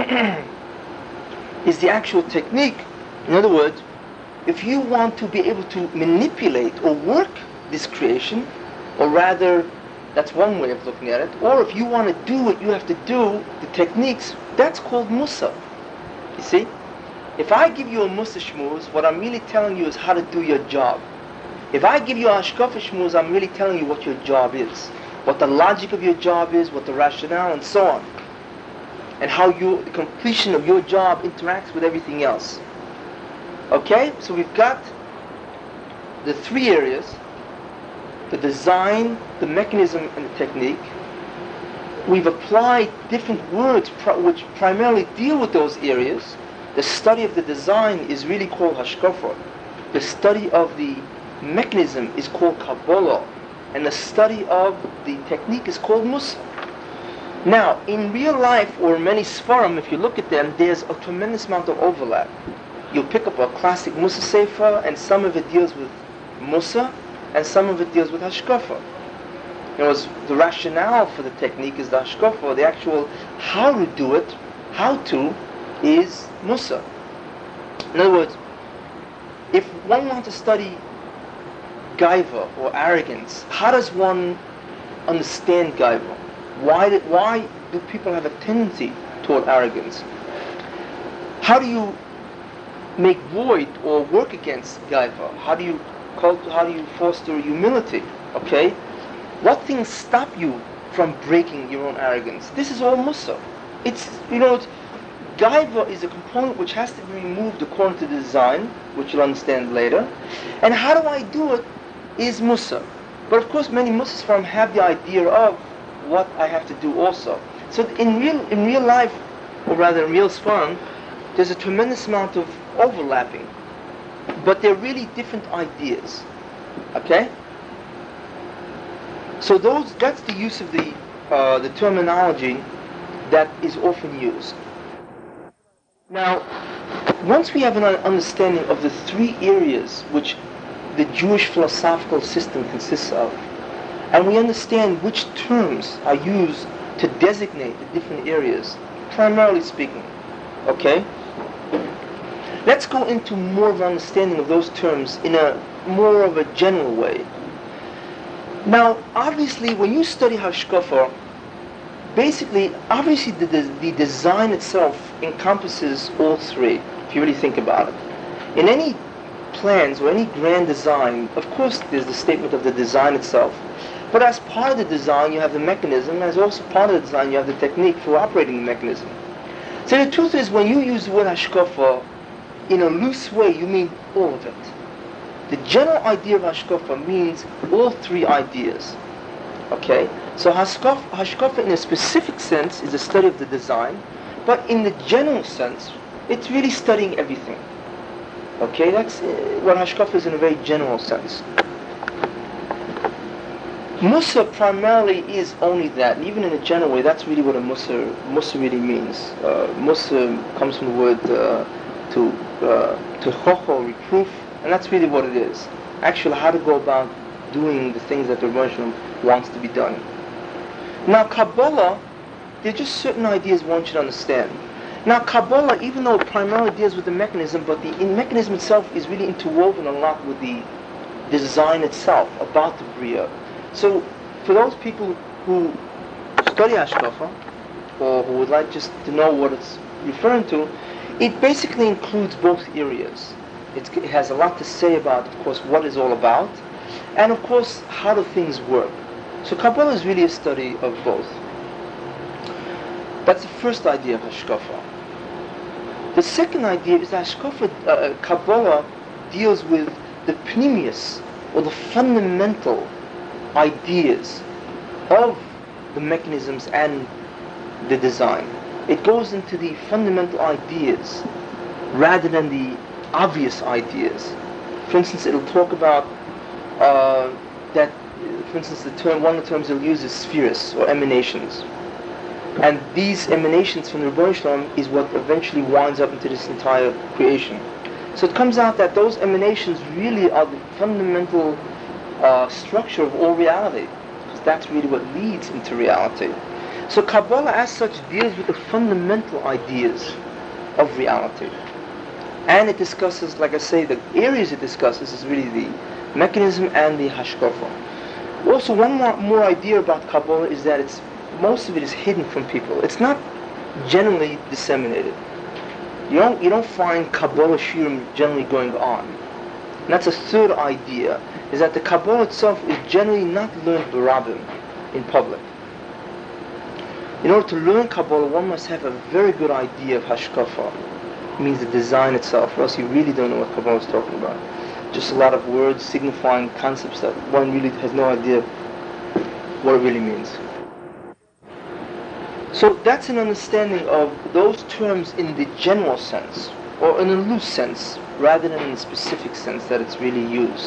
is the actual technique. In other words, if you want to be able to manipulate or work this creation, or rather, that's one way of looking at it, or if you want to do what you have to do, the techniques, that's called Musa. You see? If I give you a Musa shmuz, what I'm really telling you is how to do your job. If I give you a hashkafa shmuz, I'm really telling you what your job is, what the logic of your job is, what the rationale, and so on, and how you, the completion of your job interacts with everything else. Okay, so we've got the three areas: the design, the mechanism, and the technique. We've applied different words pr- which primarily deal with those areas. The study of the design is really called hashkafa. The study of the mechanism is called Kabbalah. And the study of the technique is called Musa. Now, in real life, or many Sfarim, if you look at them, there's a tremendous amount of overlap. You'll pick up a classic Musa Sefer, and some of it deals with Musa, and some of it deals with hashkafa. In other words, the rationale for the technique is the hashkafa. The actual how to do it, how to, is Musa. In other words, if one wants to study gaiva or arrogance, how does one understand gaiva? Why, did, why do people have a tendency toward arrogance? How do you make void or work against gaiva? How do you cult, how do you foster humility? Okay, what things stop you from breaking your own arrogance? This is all Musa. It's, you know, it's, gaiva is a component which has to be removed according to the design, which you'll understand later. And how do I do it is Musa. But of course, many Muslims from have the idea of what I have to do also. So in real, in real life, or rather in real Sfarim, there's a tremendous amount of overlapping, but they're really different ideas. Okay? So those, that's the use of the uh, the terminology that is often used. Now, once we have an understanding of the three areas which the Jewish philosophical system consists of, and we understand which terms are used to designate the different areas, primarily speaking, okay? Let's go into more of an understanding of those terms in a more of a general way. Now, obviously, when you study Hashkafa, basically, obviously the, the, the design itself encompasses all three, if you really think about it. In any plans or any grand design, of course there's the statement of the design itself, but as part of the design you have the mechanism, and as also part of the design you have the technique for operating the mechanism. So the truth is, when you use the word hashkafa in a loose way, you mean all of it. The general idea of hashkafa means all three ideas. Okay? So hashkafa, hashkafa in a specific sense is a study of the design, but in the general sense, it's really studying everything. Okay, that's uh, what hashkafa is in a very general sense. Musa primarily is only that, and even in a general way, that's really what a Musa, Musa really means. Uh, Musa comes from the word uh, to uh, to chocho, reproof, and that's really what it is. Actually, how to go about doing the things that the Rebbe wants to be done. Now, Kabbalah, there are just certain ideas one should understand. Now, Kabbalah, even though it primarily deals with the mechanism, but the in mechanism itself is really interwoven a lot with the design itself, about the Bria. So, for those people who study Hashkafa, or who would like just to know what it's referring to, it basically includes both areas. It's, it has a lot to say about, of course, what it's all about, and of course, how do things work. So Kabbalah is really a study of both. That's the first idea of Hashkafa. The second idea is that Hashkafa, uh, Kabbalah deals with the pneumius, or the fundamental ideas of the mechanisms and the design. It goes into the fundamental ideas rather than the obvious ideas. For instance, it'll talk about uh, that, for instance, the term, one of the terms it'll use is spheres, or emanations. And these emanations from the Rebbeinu Shalom is what eventually winds up into this entire creation. So it comes out that those emanations really are the fundamental uh, structure of all reality, because that's really what leads into reality. So Kabbalah as such deals with the fundamental ideas of reality. And it discusses, like I say, the areas it discusses is really the mechanism and the hashkafa. Also, one more, more idea about Kabbalah is that it's most of it is hidden from people. It's not generally disseminated. You don't you don't find Kabbalah shiurim generally going on. And that's a third idea, is that the Kabbalah itself is generally not learned b'rabim, in public. In order to learn Kabbalah, one must have a very good idea of hashkafa. It means the design itself, or else you really don't know what Kabbalah is talking about. Just a lot of words signifying concepts that one really has no idea what it really means. So that's an understanding of those terms in the general sense, or in a loose sense, rather than in the specific sense that it's really used.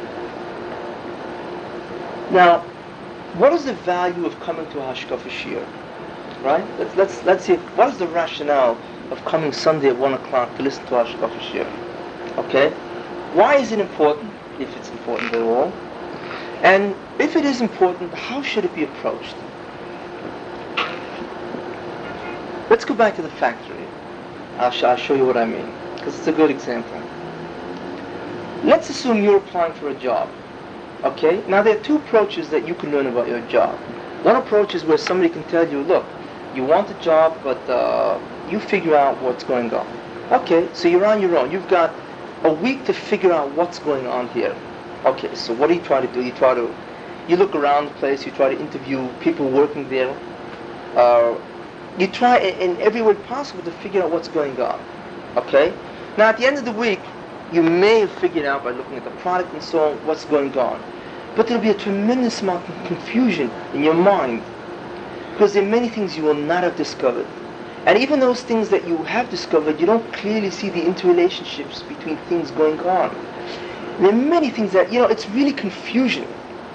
Now, what is the value of coming to a Hashkafa Shiur? Right? Let's, let's, let's see, what is the rationale of coming Sunday at one o'clock to listen to Hashkafa Shiur? Okay? Why is it important, if it's important at all? And if it is important, how should it be approached? Let's go back to the factory. I'll, sh- I'll show you what I mean, because it's a good example. Let's assume you're applying for a job. Okay? Now there are two approaches that you can learn about your job. One approach is where somebody can tell you, look, you want a job, but uh, you figure out what's going on. Okay, so you're on your own. You've got a week to figure out what's going on here. Okay, so what do you try to do? You try to, you look around the place, you try to interview people working there. Uh, you try in, in every way possible to figure out what's going on. Okay? Now at the end of the week, you may have figured out by looking at the product and so on what's going on. But there'll be a tremendous amount of confusion in your mind, because there are many things you will not have discovered. And even those things that you have discovered, you don't clearly see the interrelationships between things going on. There are many things that, you know, it's really confusion.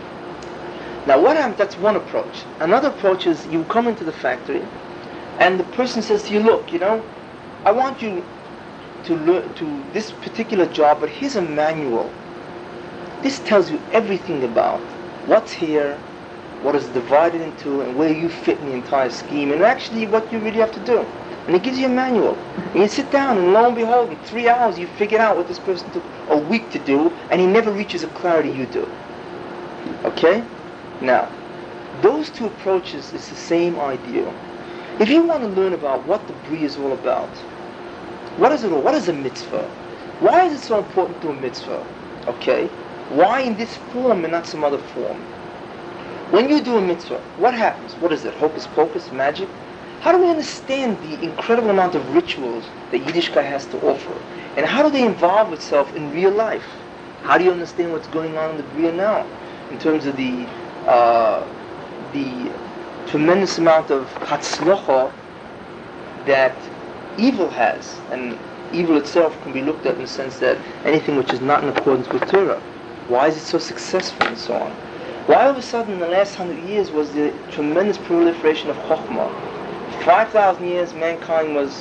Now what I'm, that's one approach. Another approach is you come into the factory and the person says to you, look, you know, I want you to learn to this particular job, but here's a manual. This tells you everything about what's here, what is divided into, and where you fit in the entire scheme, and actually what you really have to do. And it gives you a manual. And you sit down, and lo and behold, in three hours you figure out what this person took a week to do, and he never reaches a clarity you do. Okay? Now, those two approaches is the same idea. If you want to learn about what the Bria is all about, what is it all? What is a mitzvah? Why is it so important to a mitzvah? Okay? Why in this form and not some other form? When you do a mitzvah, what happens? What is it? Hocus pocus? Magic? How do we understand the incredible amount of rituals that Yiddishkeit has to offer? And how do they involve itself in real life? How do you understand what's going on in the Bria now? In terms of the uh, the tremendous amount of hatzlocha that evil has. And evil itself can be looked at in the sense that anything which is not in accordance with Torah. Why is it so successful and so on? Why all of a sudden in the last hundred years was the tremendous proliferation of Chokhmah? Five thousand years mankind was,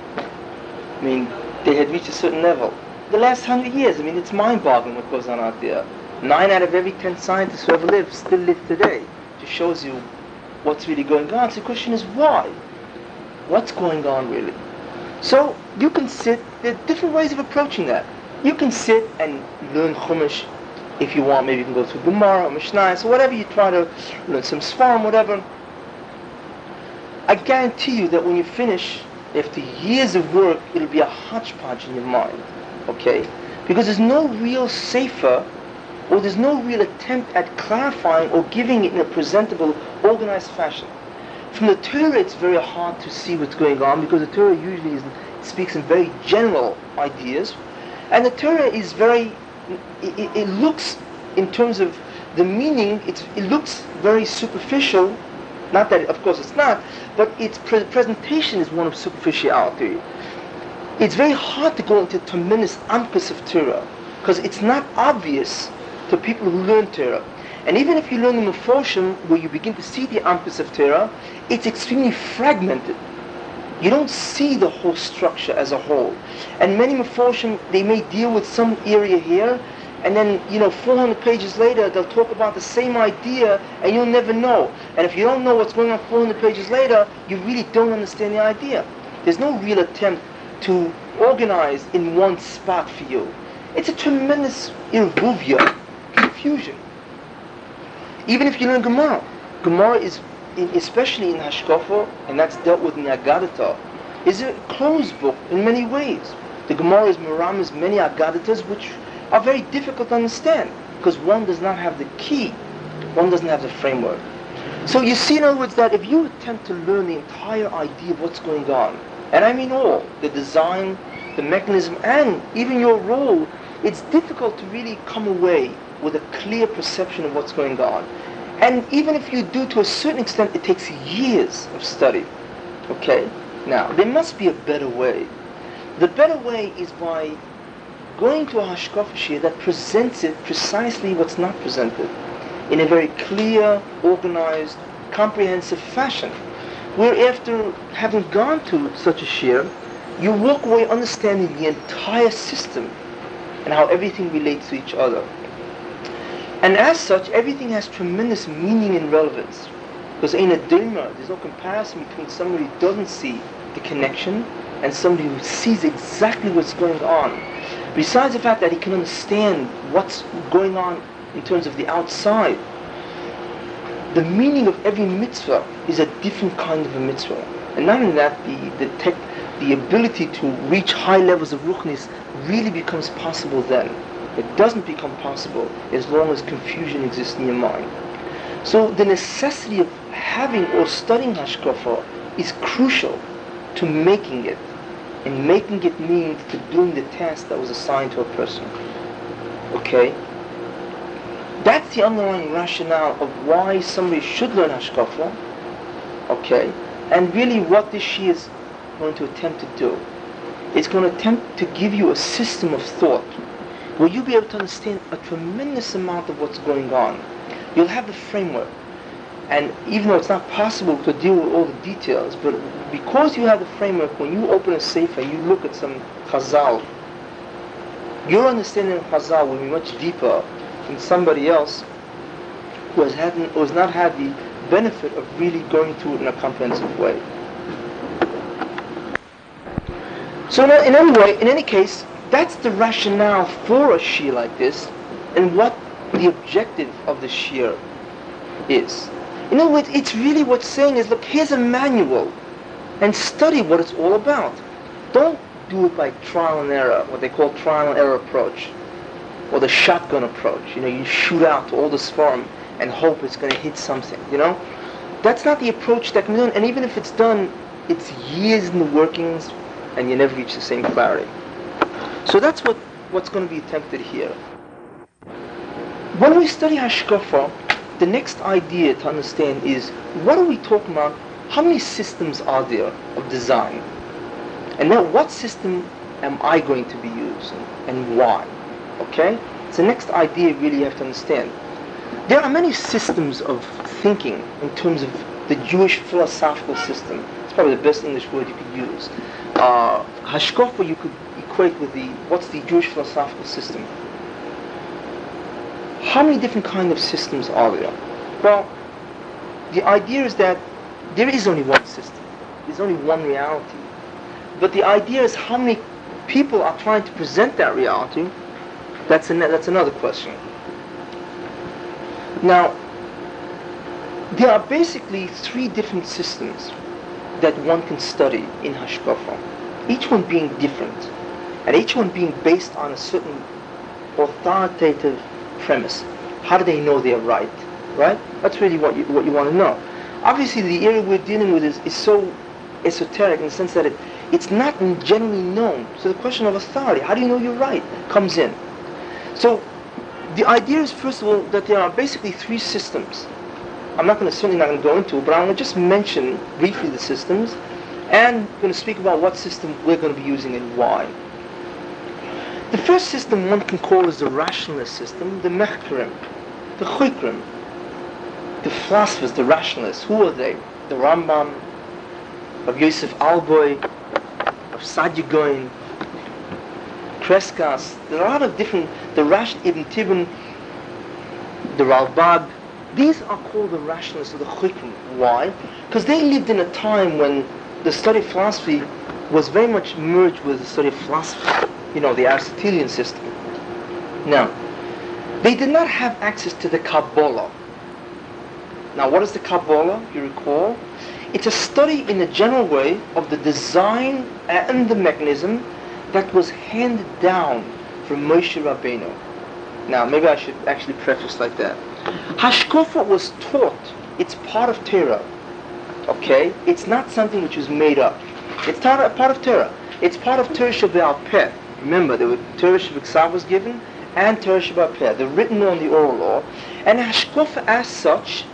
I mean, they had reached a certain level. The last hundred years, I mean, it's mind-boggling what goes on out there. Nine out of every ten scientists who ever lived still live today. It just shows you what's really going on. So the question is why? What's going on really? So you can sit, there are different ways of approaching that. You can sit and learn Chumash. If you want, maybe you can go through Gemara or Mishnah, so whatever you try to learn, some Sfarim, whatever. I guarantee you that when you finish, after years of work, it'll be a hodgepodge in your mind, okay? Because there's no real sefer, or there's no real attempt at clarifying or giving it in a presentable, organized fashion. From the Torah, it's very hard to see what's going on, because the Torah usually is, speaks in very general ideas, and the Torah is very, it, it, it looks, in terms of the meaning, it's, it looks very superficial. Not that, of course it's not, but its pre- presentation is one of superficiality. It's very hard to go into tremendous amkus of Torah, because it's not obvious to people who learn Torah. And even if you learn the Meforshim, where you begin to see the amkus of Torah, it's extremely fragmented. You don't see the whole structure as a whole. And many Meforshim, they may deal with some area here, and then, you know, four hundred pages later, they'll talk about the same idea, and you'll never know. And if you don't know what's going on four hundred pages later, you really don't understand the idea. There's no real attempt to organize in one spot for you. It's a tremendous irvuvia, confusion. Even if you learn Gemara, Gemara is, in, especially in Hashkafa, and that's dealt with in the Agadah, is a closed book in many ways. The Gemara is merames many Agadatas which are very difficult to understand, because one does not have the key, one doesn't have the framework. So you see, in other words, that if you attempt to learn the entire idea of what's going on, and I mean all, the design, the mechanism, and even your role, it's difficult to really come away with a clear perception of what's going on. And even if you do, to a certain extent, it takes years of study. Okay? Now, there must be a better way. The better way is by going to a hashkafa shir that presents it precisely what's not presented, in a very clear, organized, comprehensive fashion, where after having gone to such a shir, you walk away understanding the entire system and how everything relates to each other. And as such, everything has tremendous meaning and relevance. Because in a dilma, there's no comparison between somebody who doesn't see the connection and somebody who sees exactly what's going on. Besides the fact that he can understand what's going on in terms of the outside, the meaning of every mitzvah is a different kind of a mitzvah. And not only that, the, the, tech, the ability to reach high levels of ruchnis really becomes possible then. It doesn't become possible as long as confusion exists in your mind. So the necessity of having or studying hashkafa is crucial to making it. And making it means to doing the task that was assigned to a person. Okay? That's the underlying rationale of why somebody should learn hashkafa. Okay? And really what this Shia is going to attempt to do. It's going to attempt to give you a system of thought where you'll be able to understand a tremendous amount of what's going on. You'll have the framework. And even though it's not possible to deal with all the details, but because you have the framework, when you open a sefer and you look at some chazal, your understanding of chazal will be much deeper than somebody else who has, had, who has not had the benefit of really going through it in a comprehensive way. So in any way, in any case, that's the rationale for a shiur like this, and what the objective of the shiur is. In other words, it's really what's saying is, look, here's a manual, and study what it's all about. Don't do it by trial and error, what they call trial and error approach, or the shotgun approach. You know, you shoot out to all the swarm and hope it's going to hit something, you know? That's not the approach that can be done, and even if it's done, it's years in the workings, and you never reach the same clarity. So that's what, what's going to be attempted here. When we study hashkafa, the next idea to understand is, what are we talking about? How many systems are there of design? And now what system am I going to be using, and why? Okay? It's the next idea really you have to understand. There are many systems of thinking in terms of the Jewish philosophical system. It's probably the best English word you could use. Uh, hashkafa you could equate with the, what's the Jewish philosophical system? How many different kind of systems are there? Well, the idea is that there is only one system. There's only one reality. But the idea is how many people are trying to present that reality. That's, an, that's another question. Now, there are basically three different systems that one can study in hashkafa, each one being different, and each one being based on a certain authoritative premise. How do they know they're right? Right? That's really what you, what you want to know. Obviously, the area we're dealing with is, is so esoteric in the sense that it, it's not generally known. So the question of authority, how do you know you're right, comes in. So the idea is, first of all, that there are basically three systems. I'm not going to, certainly not going to go into it, but I'm going to just mention briefly the systems, and going to speak about what system we're going to be using and why. The first system one can call is the rationalist system, the mechkerim, the chokrim, the philosophers, the rationalists. Who are they? The Rambam, of Yosef Alboy, of Saadia Gaon, Kreskas. There are a lot of different, the Rash Ibn Tibbon, the Ralbag. These are called the rationalists or the chokrim. Why? Because they lived in a time when the study of philosophy was very much merged with the study of philosophy. You know, the Aristotelian system. Now, they did not have access to the Kabbalah. Now, what is the Kabbalah, if you recall? It's a study in a general way of the design and the mechanism that was handed down from Moshe Rabbeinu. Now, maybe I should actually preface like that. Hashkafa was taught. It's part of Torah. Okay? It's not something which was made up. It's part of, part of Torah. It's part of Torah Shebe'al Peh. Remember, there were Torah Shebeksav was given, and Torah Shebe'al Peh, the written law and the oral law. And hashkafa as such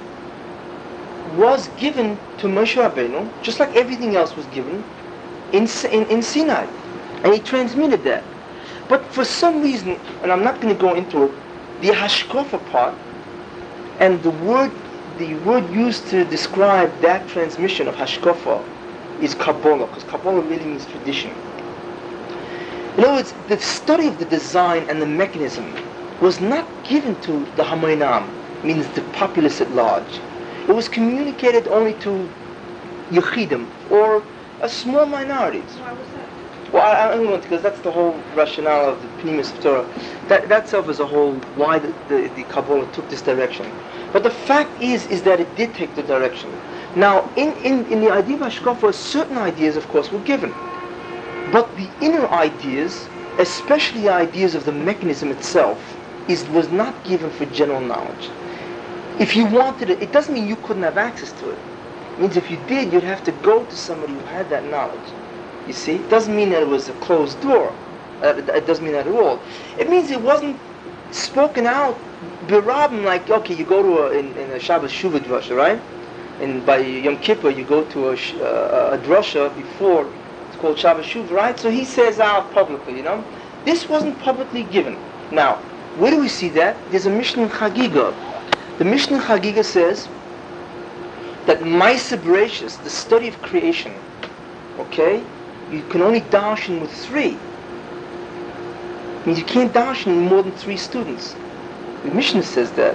was given to Moshe Rabbeinu, just like everything else was given, in, in, in Sinai. And he transmitted that. But for some reason, and I'm not going to go into it, the hashkafa part, and the word, the word used to describe that transmission of hashkafa is Kabbalah, because Kabbalah really means tradition. In other words, the study of the design and the mechanism was not given to the Hamoinam, means the populace at large. It was communicated only to Yechidim, or a small minority. Why was that? Well, I, I don't want to, because that's the whole rationale of the Pnimis of Torah. That, that itself is a whole, why the, the, the Kabbalah took this direction. But the fact is, is that it did take the direction. Now, in, in, in the idea of Hashkafa, certain ideas, of course, were given. But the inner ideas, especially the ideas of the mechanism itself, is, was not given for general knowledge. If you wanted it, it doesn't mean you couldn't have access to it. It means if you did, you'd have to go to somebody who had that knowledge. You see? It doesn't mean that it was a closed door. Uh, it doesn't mean that at all. It means it wasn't spoken out, berabim, like, okay, you go to a, in, in a Shabbos Shuvah drasha, right? And by Yom Kippur, you go to a, uh, a drasha before, it's called Shabbos Shuvah, right? So he says out publicly, you know? This wasn't publicly given. Now, where do we see that? There's a Mishnah in Chagiga. The Mishnah in Chagiga says that Maaseh Bereshis, the study of creation, okay, you can only darshan with three. It means you can't darshan more than three students. The Mishnah says that.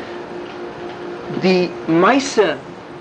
The Maaseh,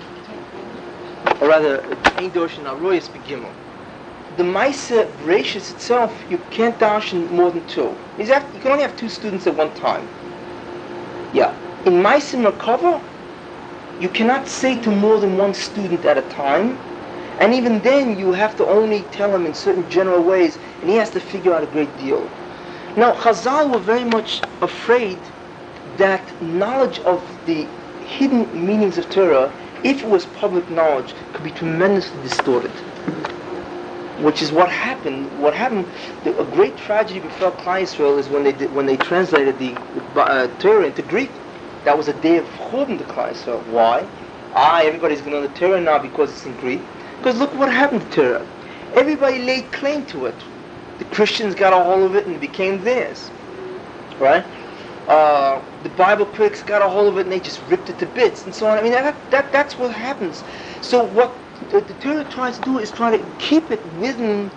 or rather, Ein Darshan Aroyas Begimel. The Maaseh Bereshis itself, you can't darshan more than two. You can only have two students at one time. Yeah. In Maaseh Merkava, you cannot say to more than one student at a time, and even then you have to only tell him in certain general ways, and he has to figure out a great deal. Now, Chazal were very much afraid that knowledge of the hidden meanings of Torah, if it was public knowledge, could be tremendously distorted. Which is what happened. What happened? The, a great tragedy befell Klal Yisrael is when they did, when they translated the uh, Torah into Greek. That was a day of churban to Klal Yisrael. Why? Ah, everybody's going to know the Torah now because it's in Greek. Because look what happened to Torah. Everybody laid claim to it. The Christians got a hold of it and it became theirs. Right? Uh, the Bible critics got a hold of it and they just ripped it to bits and so on. I mean, that, that that's what happens. So what the, the Torah tries to do is try to keep it within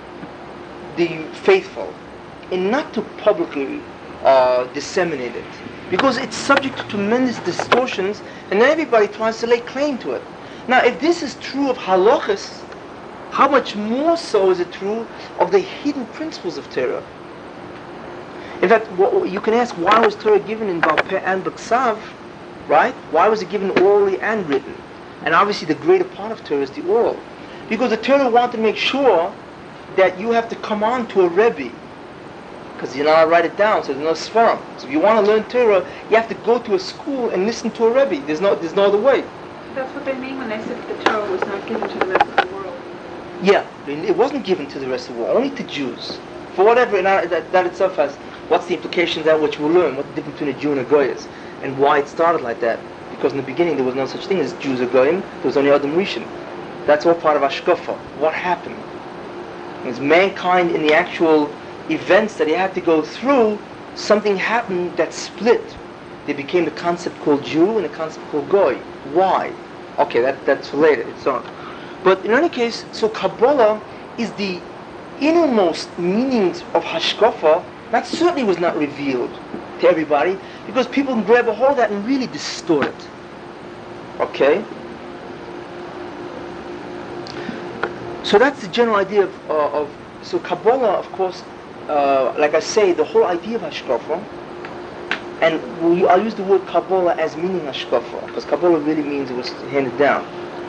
the faithful and not to publicly uh, disseminate it. Because it's subject to tremendous distortions and then everybody tries to lay claim to it. Now, if this is true of halachas, how much more so is it true of the hidden principles of Torah? In fact, you can ask, why was Torah given in Baal Peh and B'Ksav, right? Why was it given orally and written? And obviously the greater part of Torah is the oral. Because the Torah wanted to make sure that you have to come on to a Rebbe, because you're not allowed to write it down, so there's no Sfarim. So if you want to learn Torah, you have to go to a school and listen to a Rebbe. There's no, there's no other way. That's what they mean when they said that the Torah was not given to the rest of the world. Yeah, it wasn't given to the rest of the world, only to Jews. For whatever, and that, that itself has, what's the implications of that which we'll learn, what's the difference between a Jew and a Goyas, and why it started like that. Because in the beginning there was no such thing as Jews or Goyim, there was only Adam Rishon. That's all part of Hashkafa. What happened? It was mankind in the actual events that he had to go through, something happened that split. They became the concept called Jew and the concept called Goy. Why? Okay, that, that's related, and so on. But in any case, so Kabbalah is the innermost meanings of Hashkafa. That certainly was not revealed to everybody, because people can grab a hold of that and really distort it. Okay? So that's the general idea of, uh, of so Kabbalah, of course, uh, like I say, the whole idea of Hashkafa, and we, I'll use the word Kabbalah as meaning Hashkafa, because Kabbalah really means it was handed down.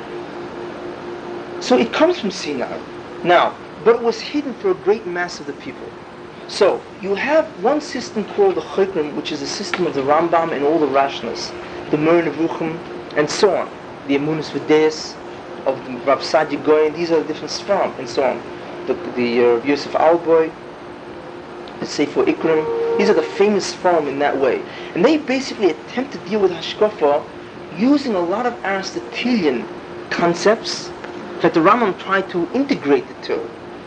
So it comes from Sinai. Now, but it was hidden for a great mass of the people. So, you have one system called the Chokrim, which is a system of the Rambam and all the Rashnas, the Moreh Nevuchim, and so on. The Emunas V'Deis of the Rav Saadia Gaon, these are the different Sfarim, and so on. The, the uh, Yosef Alboy, the Sefer Ikrim, these are the famous Sfarim in that way. And they basically attempt to deal with Hashkafa using a lot of Aristotelian concepts that the Rambam tried to integrate the two.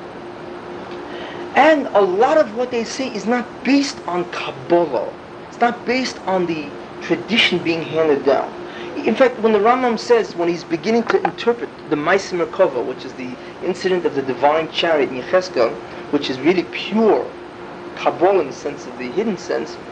And a lot of what they say is not based on Kabbalah. It's not based on the tradition being handed down. In fact, when the Rambam says, when he's beginning to interpret the Maaseh Merkava, which is the incident of the divine chariot in Yechezkel, which is really pure Kabbalah in the sense of the hidden sense,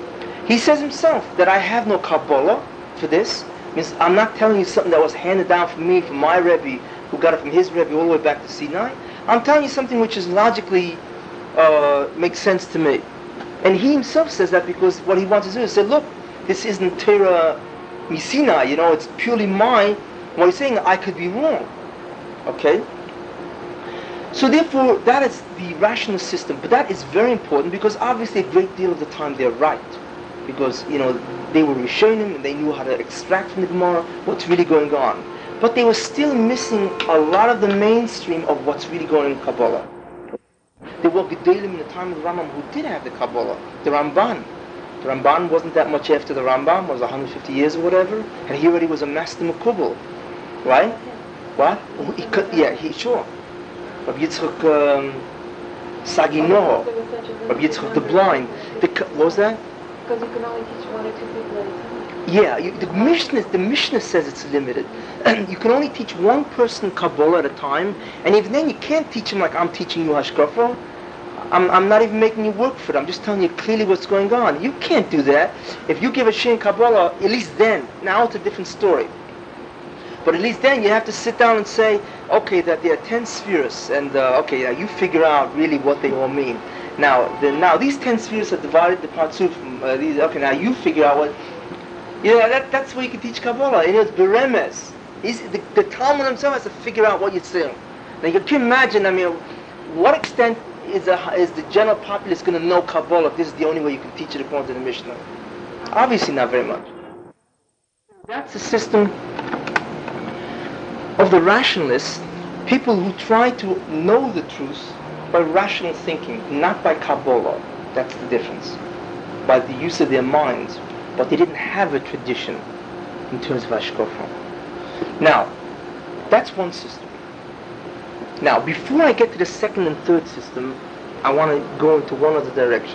He says himself that I have no Kabbalah for this. Means I'm not telling you something that was handed down from me, from my Rebbe, who got it from his Rebbe all the way back to Sinai. I'm telling you something which is logically uh, makes sense to me. And he himself says that because what he wants to do is say, look, this isn't Torah Misina, you know, it's purely mine. What he's saying, I could be wrong. Okay? So therefore, that is the rational system. But that is very important because obviously a great deal of the time they're right. Because, you know, they were Rishonim and they knew how to extract from the Gemara what's really going on. But they were still missing a lot of the mainstream of what's really going on in Kabbalah. There were Gedolim in the time of the Rambam who did have the Kabbalah. The Ramban. The Ramban wasn't that much after the Rambam, was one hundred fifty years or whatever, and he already was a master Mekubal. Right? What? He could, yeah, he, sure. Rabbi Yitzchak um, Saginoho, Rabbi Yitzchak the Blind. The, what was that? Because you can only teach one or two people at a time. Yeah, you, the Mishnah, the Mishnah says it's limited. You can only teach one person Kabbalah at a time, and even then you can't teach him like I'm teaching you Hashkafa. I'm, I'm not even making you work for it. I'm just telling you clearly what's going on. You can't do that. If you give a Shin Kabbalah, at least then, now it's a different story. But at least then you have to sit down and say, okay, that there are ten spheres, and uh, okay, now you figure out really what they all mean. Now, the, now these ten spheres are divided, the Parzuf, uh, these, okay, now you figure out what, yeah, that, that's where you can teach Kabbalah. It is Beremes. He's, the, the Talmud himself has to figure out what you're saying. Now you can imagine, I mean, what extent is, a, is the general populace going to know Kabbalah if this is the only way you can teach it according to the Mishnah? Obviously not very much. That's the system of the rationalists, people who try to know the truth by rational thinking, not by Kabbalah. That's the difference. By the use of their minds, but they didn't have a tradition in terms of Hashkafa. Now, that's one system. Now, before I get to the second and third system, I want to go into one other direction.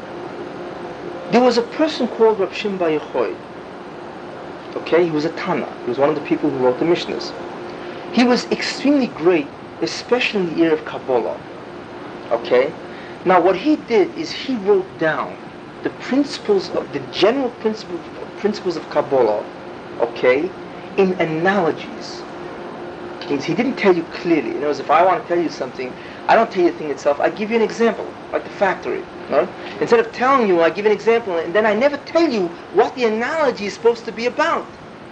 There was a person called Rab Shimon Bar Yochai. Okay, he was a Tana. He was one of the people who wrote the Mishnahs. He was extremely great, especially in the area of Kabbalah. Okay? Now what he did is he wrote down the principles of the general principles principles of Kabbalah, okay, in analogies. Means he didn't tell you clearly. In other words, if I want to tell you something, I don't tell you the thing itself, I give you an example, like the factory. Right? Instead of telling you, I give an example, and then I never tell you what the analogy is supposed to be about.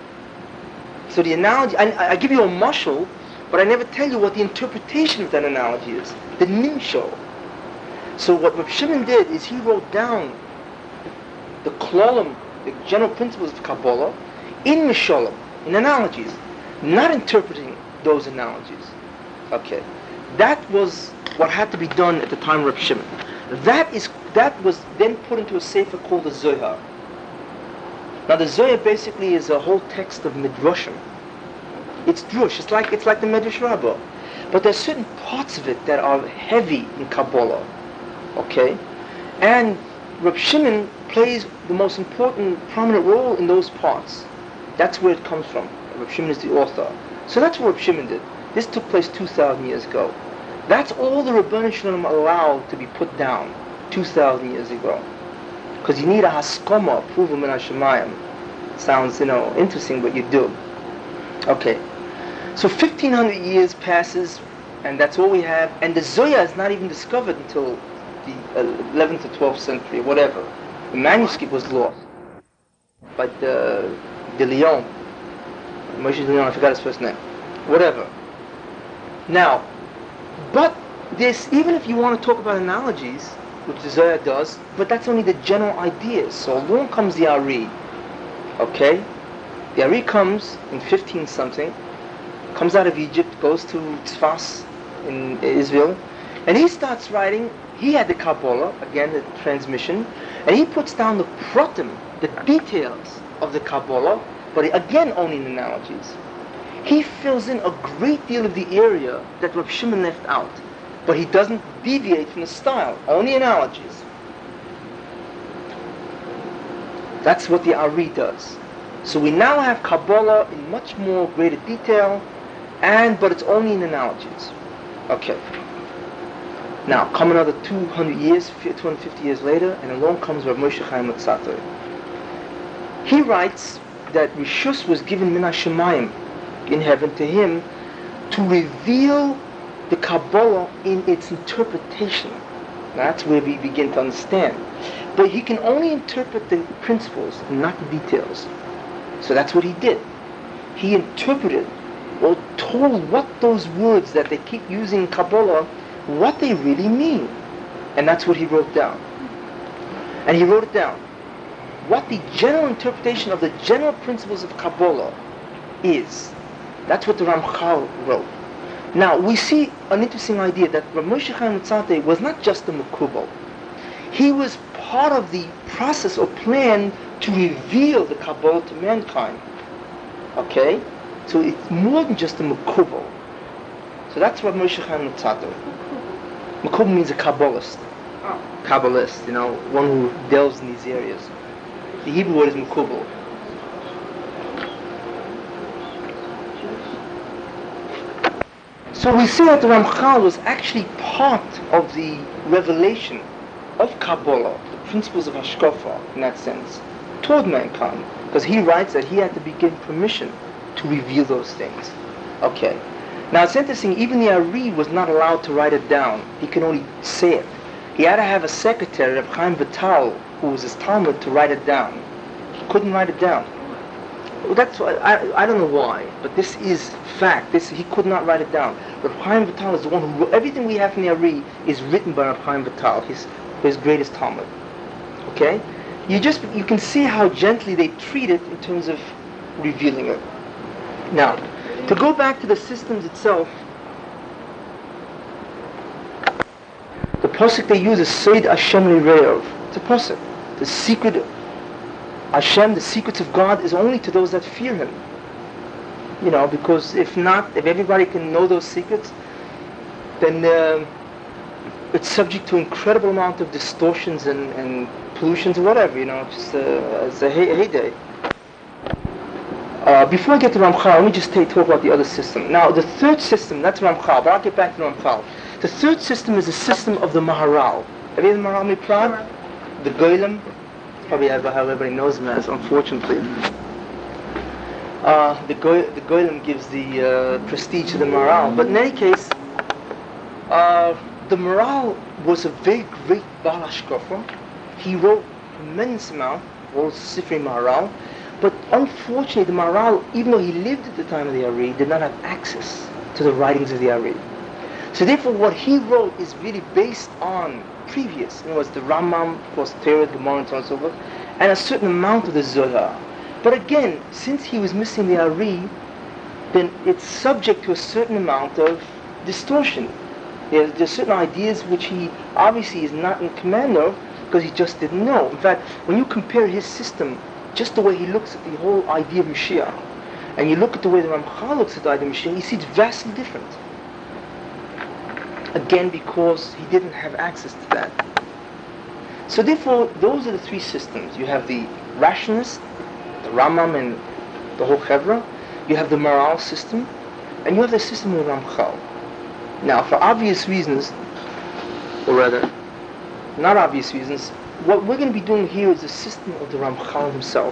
So the analogy, I, I give you a mashal, but I never tell you what the interpretation of that analogy is, the nimshal. So what Reb Shimon did is he wrote down the klolim, the general principles of Kabbalah, in mishalim, in analogies, not interpreting those analogies. Okay, that was what had to be done at the time of Reb Shimon. That is that was then put into a sefer called the Zohar. Now the Zohar basically is a whole text of midrashim. It's drush. It's like it's like the Medrash Rabbah, but there's certain parts of it that are heavy in Kabbalah. Okay, and Reb Shimon plays the most important, prominent role in those parts. That's where it comes from. Reb Shimon is the author. So that's what Reb Shimon did. This took place two thousand years ago. That's all the Rebbeinu Shalom allowed to be put down two thousand years ago. Because you need a haskoma, approval min hashemayim. Sounds, you know, interesting, but you do. Okay. So fifteen hundred years passes, and that's all we have. And the Zohar is not even discovered until the eleventh or twelfth century, whatever. The manuscript was lost by the De Leon. Moshe De Leon, I forgot his first name. Whatever. Now, but this, even if you want to talk about analogies, which the Zohar does, but that's only the general ideas. So along comes the Ari. Okay? The Ari comes in fifteen something, comes out of Egypt, goes to Tzfas in Israel, and he starts writing. He had the Kabbalah, again the transmission, and he puts down the pratim, the details of the Kabbalah, but again only in analogies. He fills in a great deal of the area that Reb Shimon left out, but he doesn't deviate from the style, only analogies. That's what the Ari does. So we now have Kabbalah in much more greater detail, and but it's only in analogies. Okay. Now, come another two hundred years, two hundred fifty years later, and along comes Rav Moshe Chaim Luzzatto. He writes that Rishus was given Min HaShemayim in heaven to him to reveal the Kabbalah in its interpretation. That's where we begin to understand. But he can only interpret the principles, not the details. So that's what he did. He interpreted or told what those words that they keep using in Kabbalah, what they really mean. And that's what he wrote down. And he wrote it down. What the general interpretation of the general principles of Kabbalah is. That's what the Ramchal wrote. Now, we see an interesting idea that Rav Moshe Chaim Luzzatto was not just a Mekubal. He was part of the process or plan to reveal the Kabbalah to mankind. Okay? So it's more than just a Mekubal. So that's Rav Moshe Chaim Luzzatto. Mekubal means a Kabbalist. Oh. Kabbalist, you know, one who delves in these areas. The Hebrew word is Mekubal. So we see that the Ramchal was actually part of the revelation of Kabbalah, the principles of Hashkafa, in that sense, toward mankind. Because he writes that he had to be given permission to reveal those things. Okay. Now it's interesting, even the Ari was not allowed to write it down. He could only say it. He had to have a secretary, Reb Chaim Vital, who was his Talmud, to write it down. He couldn't write it down. Well, that's why, I, I don't know why, but this is fact. This he could not write it down. Reb Chaim Vital is the one who wrote, everything we have in the Ari is written by Reb Chaim Vital, his his greatest Talmud. Okay, you just you can see how gently they treat it in terms of revealing it. Now, to go back to the systems itself, the pasuk they use is Seid Hashem Lireov. It's a pasuk. The secret Hashem, the secrets of God, is only to those that fear Him. You know, because if not, if everybody can know those secrets, then uh, it's subject to incredible amount of distortions and, and pollutions or whatever. You know, just uh, as a hey- heyday. Uh, before I get to Ramchal, let me just take, talk about the other system. Now, the third system, that's Ramchal, but I'll get back to Ramchal. The third system is the system of the Maharal. Have you heard of the Maharal Miprad? The Goylem. Probably how everybody knows him as, unfortunately. Uh, the Goy, the Goylem gives the uh, prestige to the Maharal. But in any case, uh, the Maharal was a very great Baal Hashkafa. He wrote a tremendous amount, wrote Sifrei Maharal. But unfortunately, the Maharal, even though he lived at the time of the Ari, did not have access to the writings of the Ari. So therefore, what he wrote is really based on previous. In other words, the Rambam, of course, Torah, Gemara, and so on and so forth, and a certain amount of the Zohar. But again, since he was missing the Ari, then it's subject to a certain amount of distortion. There's, there's certain ideas which he obviously is not in command of because he just didn't know. In fact, when you compare his system, just the way he looks at the whole idea of Mashiach, and you look at the way the Ramchal looks at the idea of Mashiach, you see it's vastly different. Again, because he didn't have access to that. So therefore, those are the three systems. You have the rationalist, the Rambam and the whole Chevra. You have the Maharal system, and you have the system of Ramchal. Now, for obvious reasons, or rather, not obvious reasons, what we're going to be doing here is the system of the Ramchal himself.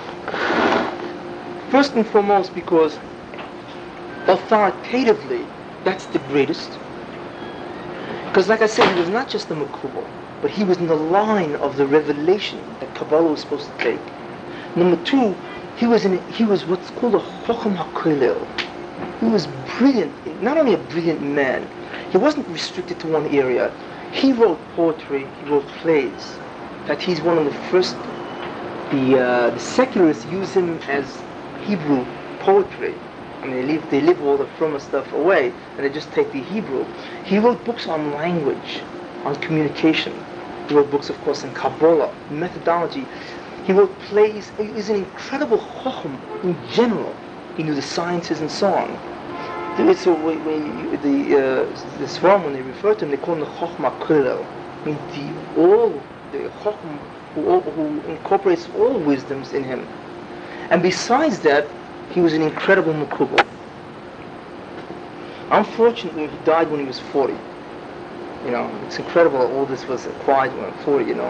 First and foremost, because authoritatively, that's the greatest. Because like I said, he was not just a Mekubal, but he was in the line of the revelation that Kabbalah was supposed to take. Number two, he was in, he was what's called a Chocham HaKolel. He was brilliant, not only a brilliant man, he wasn't restricted to one area. He wrote poetry, he wrote plays. In fact, he's one of the first, the, uh, the secularists use him as Hebrew poetry. I mean, they leave, they leave all the Froma stuff away, and they just take the Hebrew. He wrote books on language, on communication. He wrote books, of course, on Kabbalah, methodology. He wrote plays. He was an incredible chocham in general. He knew the sciences and so on. So when you, the uh, the Swarm, when they refer to him, they call him the Chochma Kolel. I mean, the all the chocham who, who incorporates all wisdoms in him. And besides that, he was an incredible Mekubal. Unfortunately, he died when he was forty. You know, it's incredible all this was acquired when I'm forty, you know.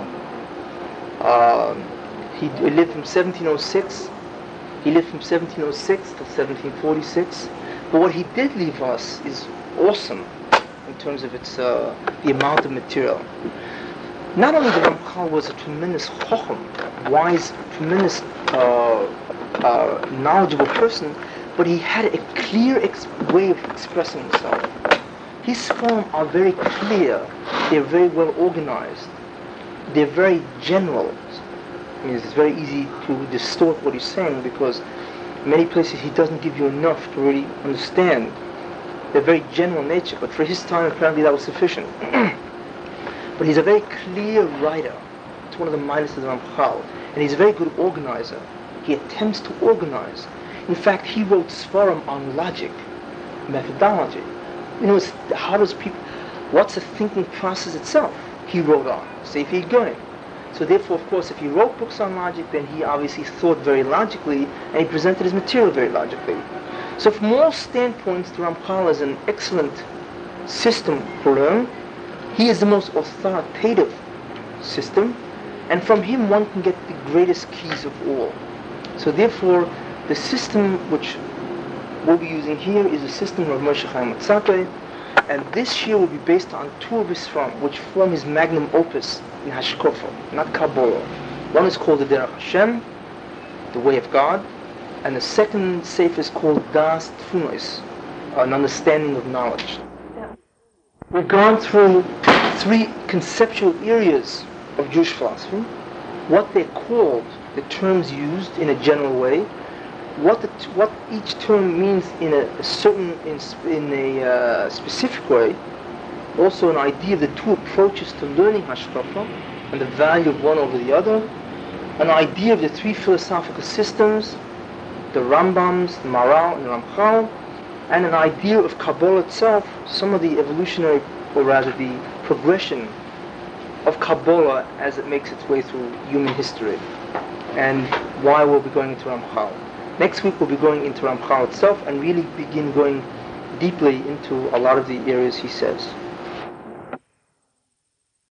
Um, he, he lived from seventeen oh six. He lived from seventeen oh six to seventeen forty-six. But what he did leave us is awesome in terms of its uh, the amount of material. Not only the Ramchal was a tremendous chacham, wise, tremendous, uh, uh, knowledgeable person, but he had a clear ex- way of expressing himself. His forms are very clear. They're very well organized. They're very general. I mean, it's very easy to distort what he's saying because in many places he doesn't give you enough to really understand. They're very general in nature, but for his time apparently that was sufficient. But he's a very clear writer. It's one of the minuses of Ramchal. And he's a very good organizer. He attempts to organize. In fact, he wrote Svarim on logic, methodology. You know, it's, how does people, what's the thinking process itself? He wrote on, Sefer Goyim. So therefore, of course, if he wrote books on logic, then he obviously thought very logically, and he presented his material very logically. So from all standpoints, the Ramchal is an excellent system for learning. He is the most authoritative system, and from him one can get the greatest keys of all. So therefore, the system which we'll be using here is a system of Moshe Chaim Matzakeh, and this year will be based on two of his from, which form his magnum opus in Hashkofa, not Kabbalah. One is called the Derech Hashem, the way of God, and the second sefer is called Das Tfunos, an understanding of knowledge. We've gone through three conceptual areas of Jewish philosophy, what they're called, the terms used in a general way, what the t- what each term means in a, a certain, in, in a uh, specific way, also an idea of the two approaches to learning Hashkafa and the value of one over the other, an idea of the three philosophical systems, the Rambams, the Maharal, and the Ramchal, and an idea of Kabbalah itself, some of the evolutionary, or rather the progression of Kabbalah as it makes its way through human history, and why we'll be going into Ramchal. Next week we'll be going into Ramchal itself and really begin going deeply into a lot of the areas he says.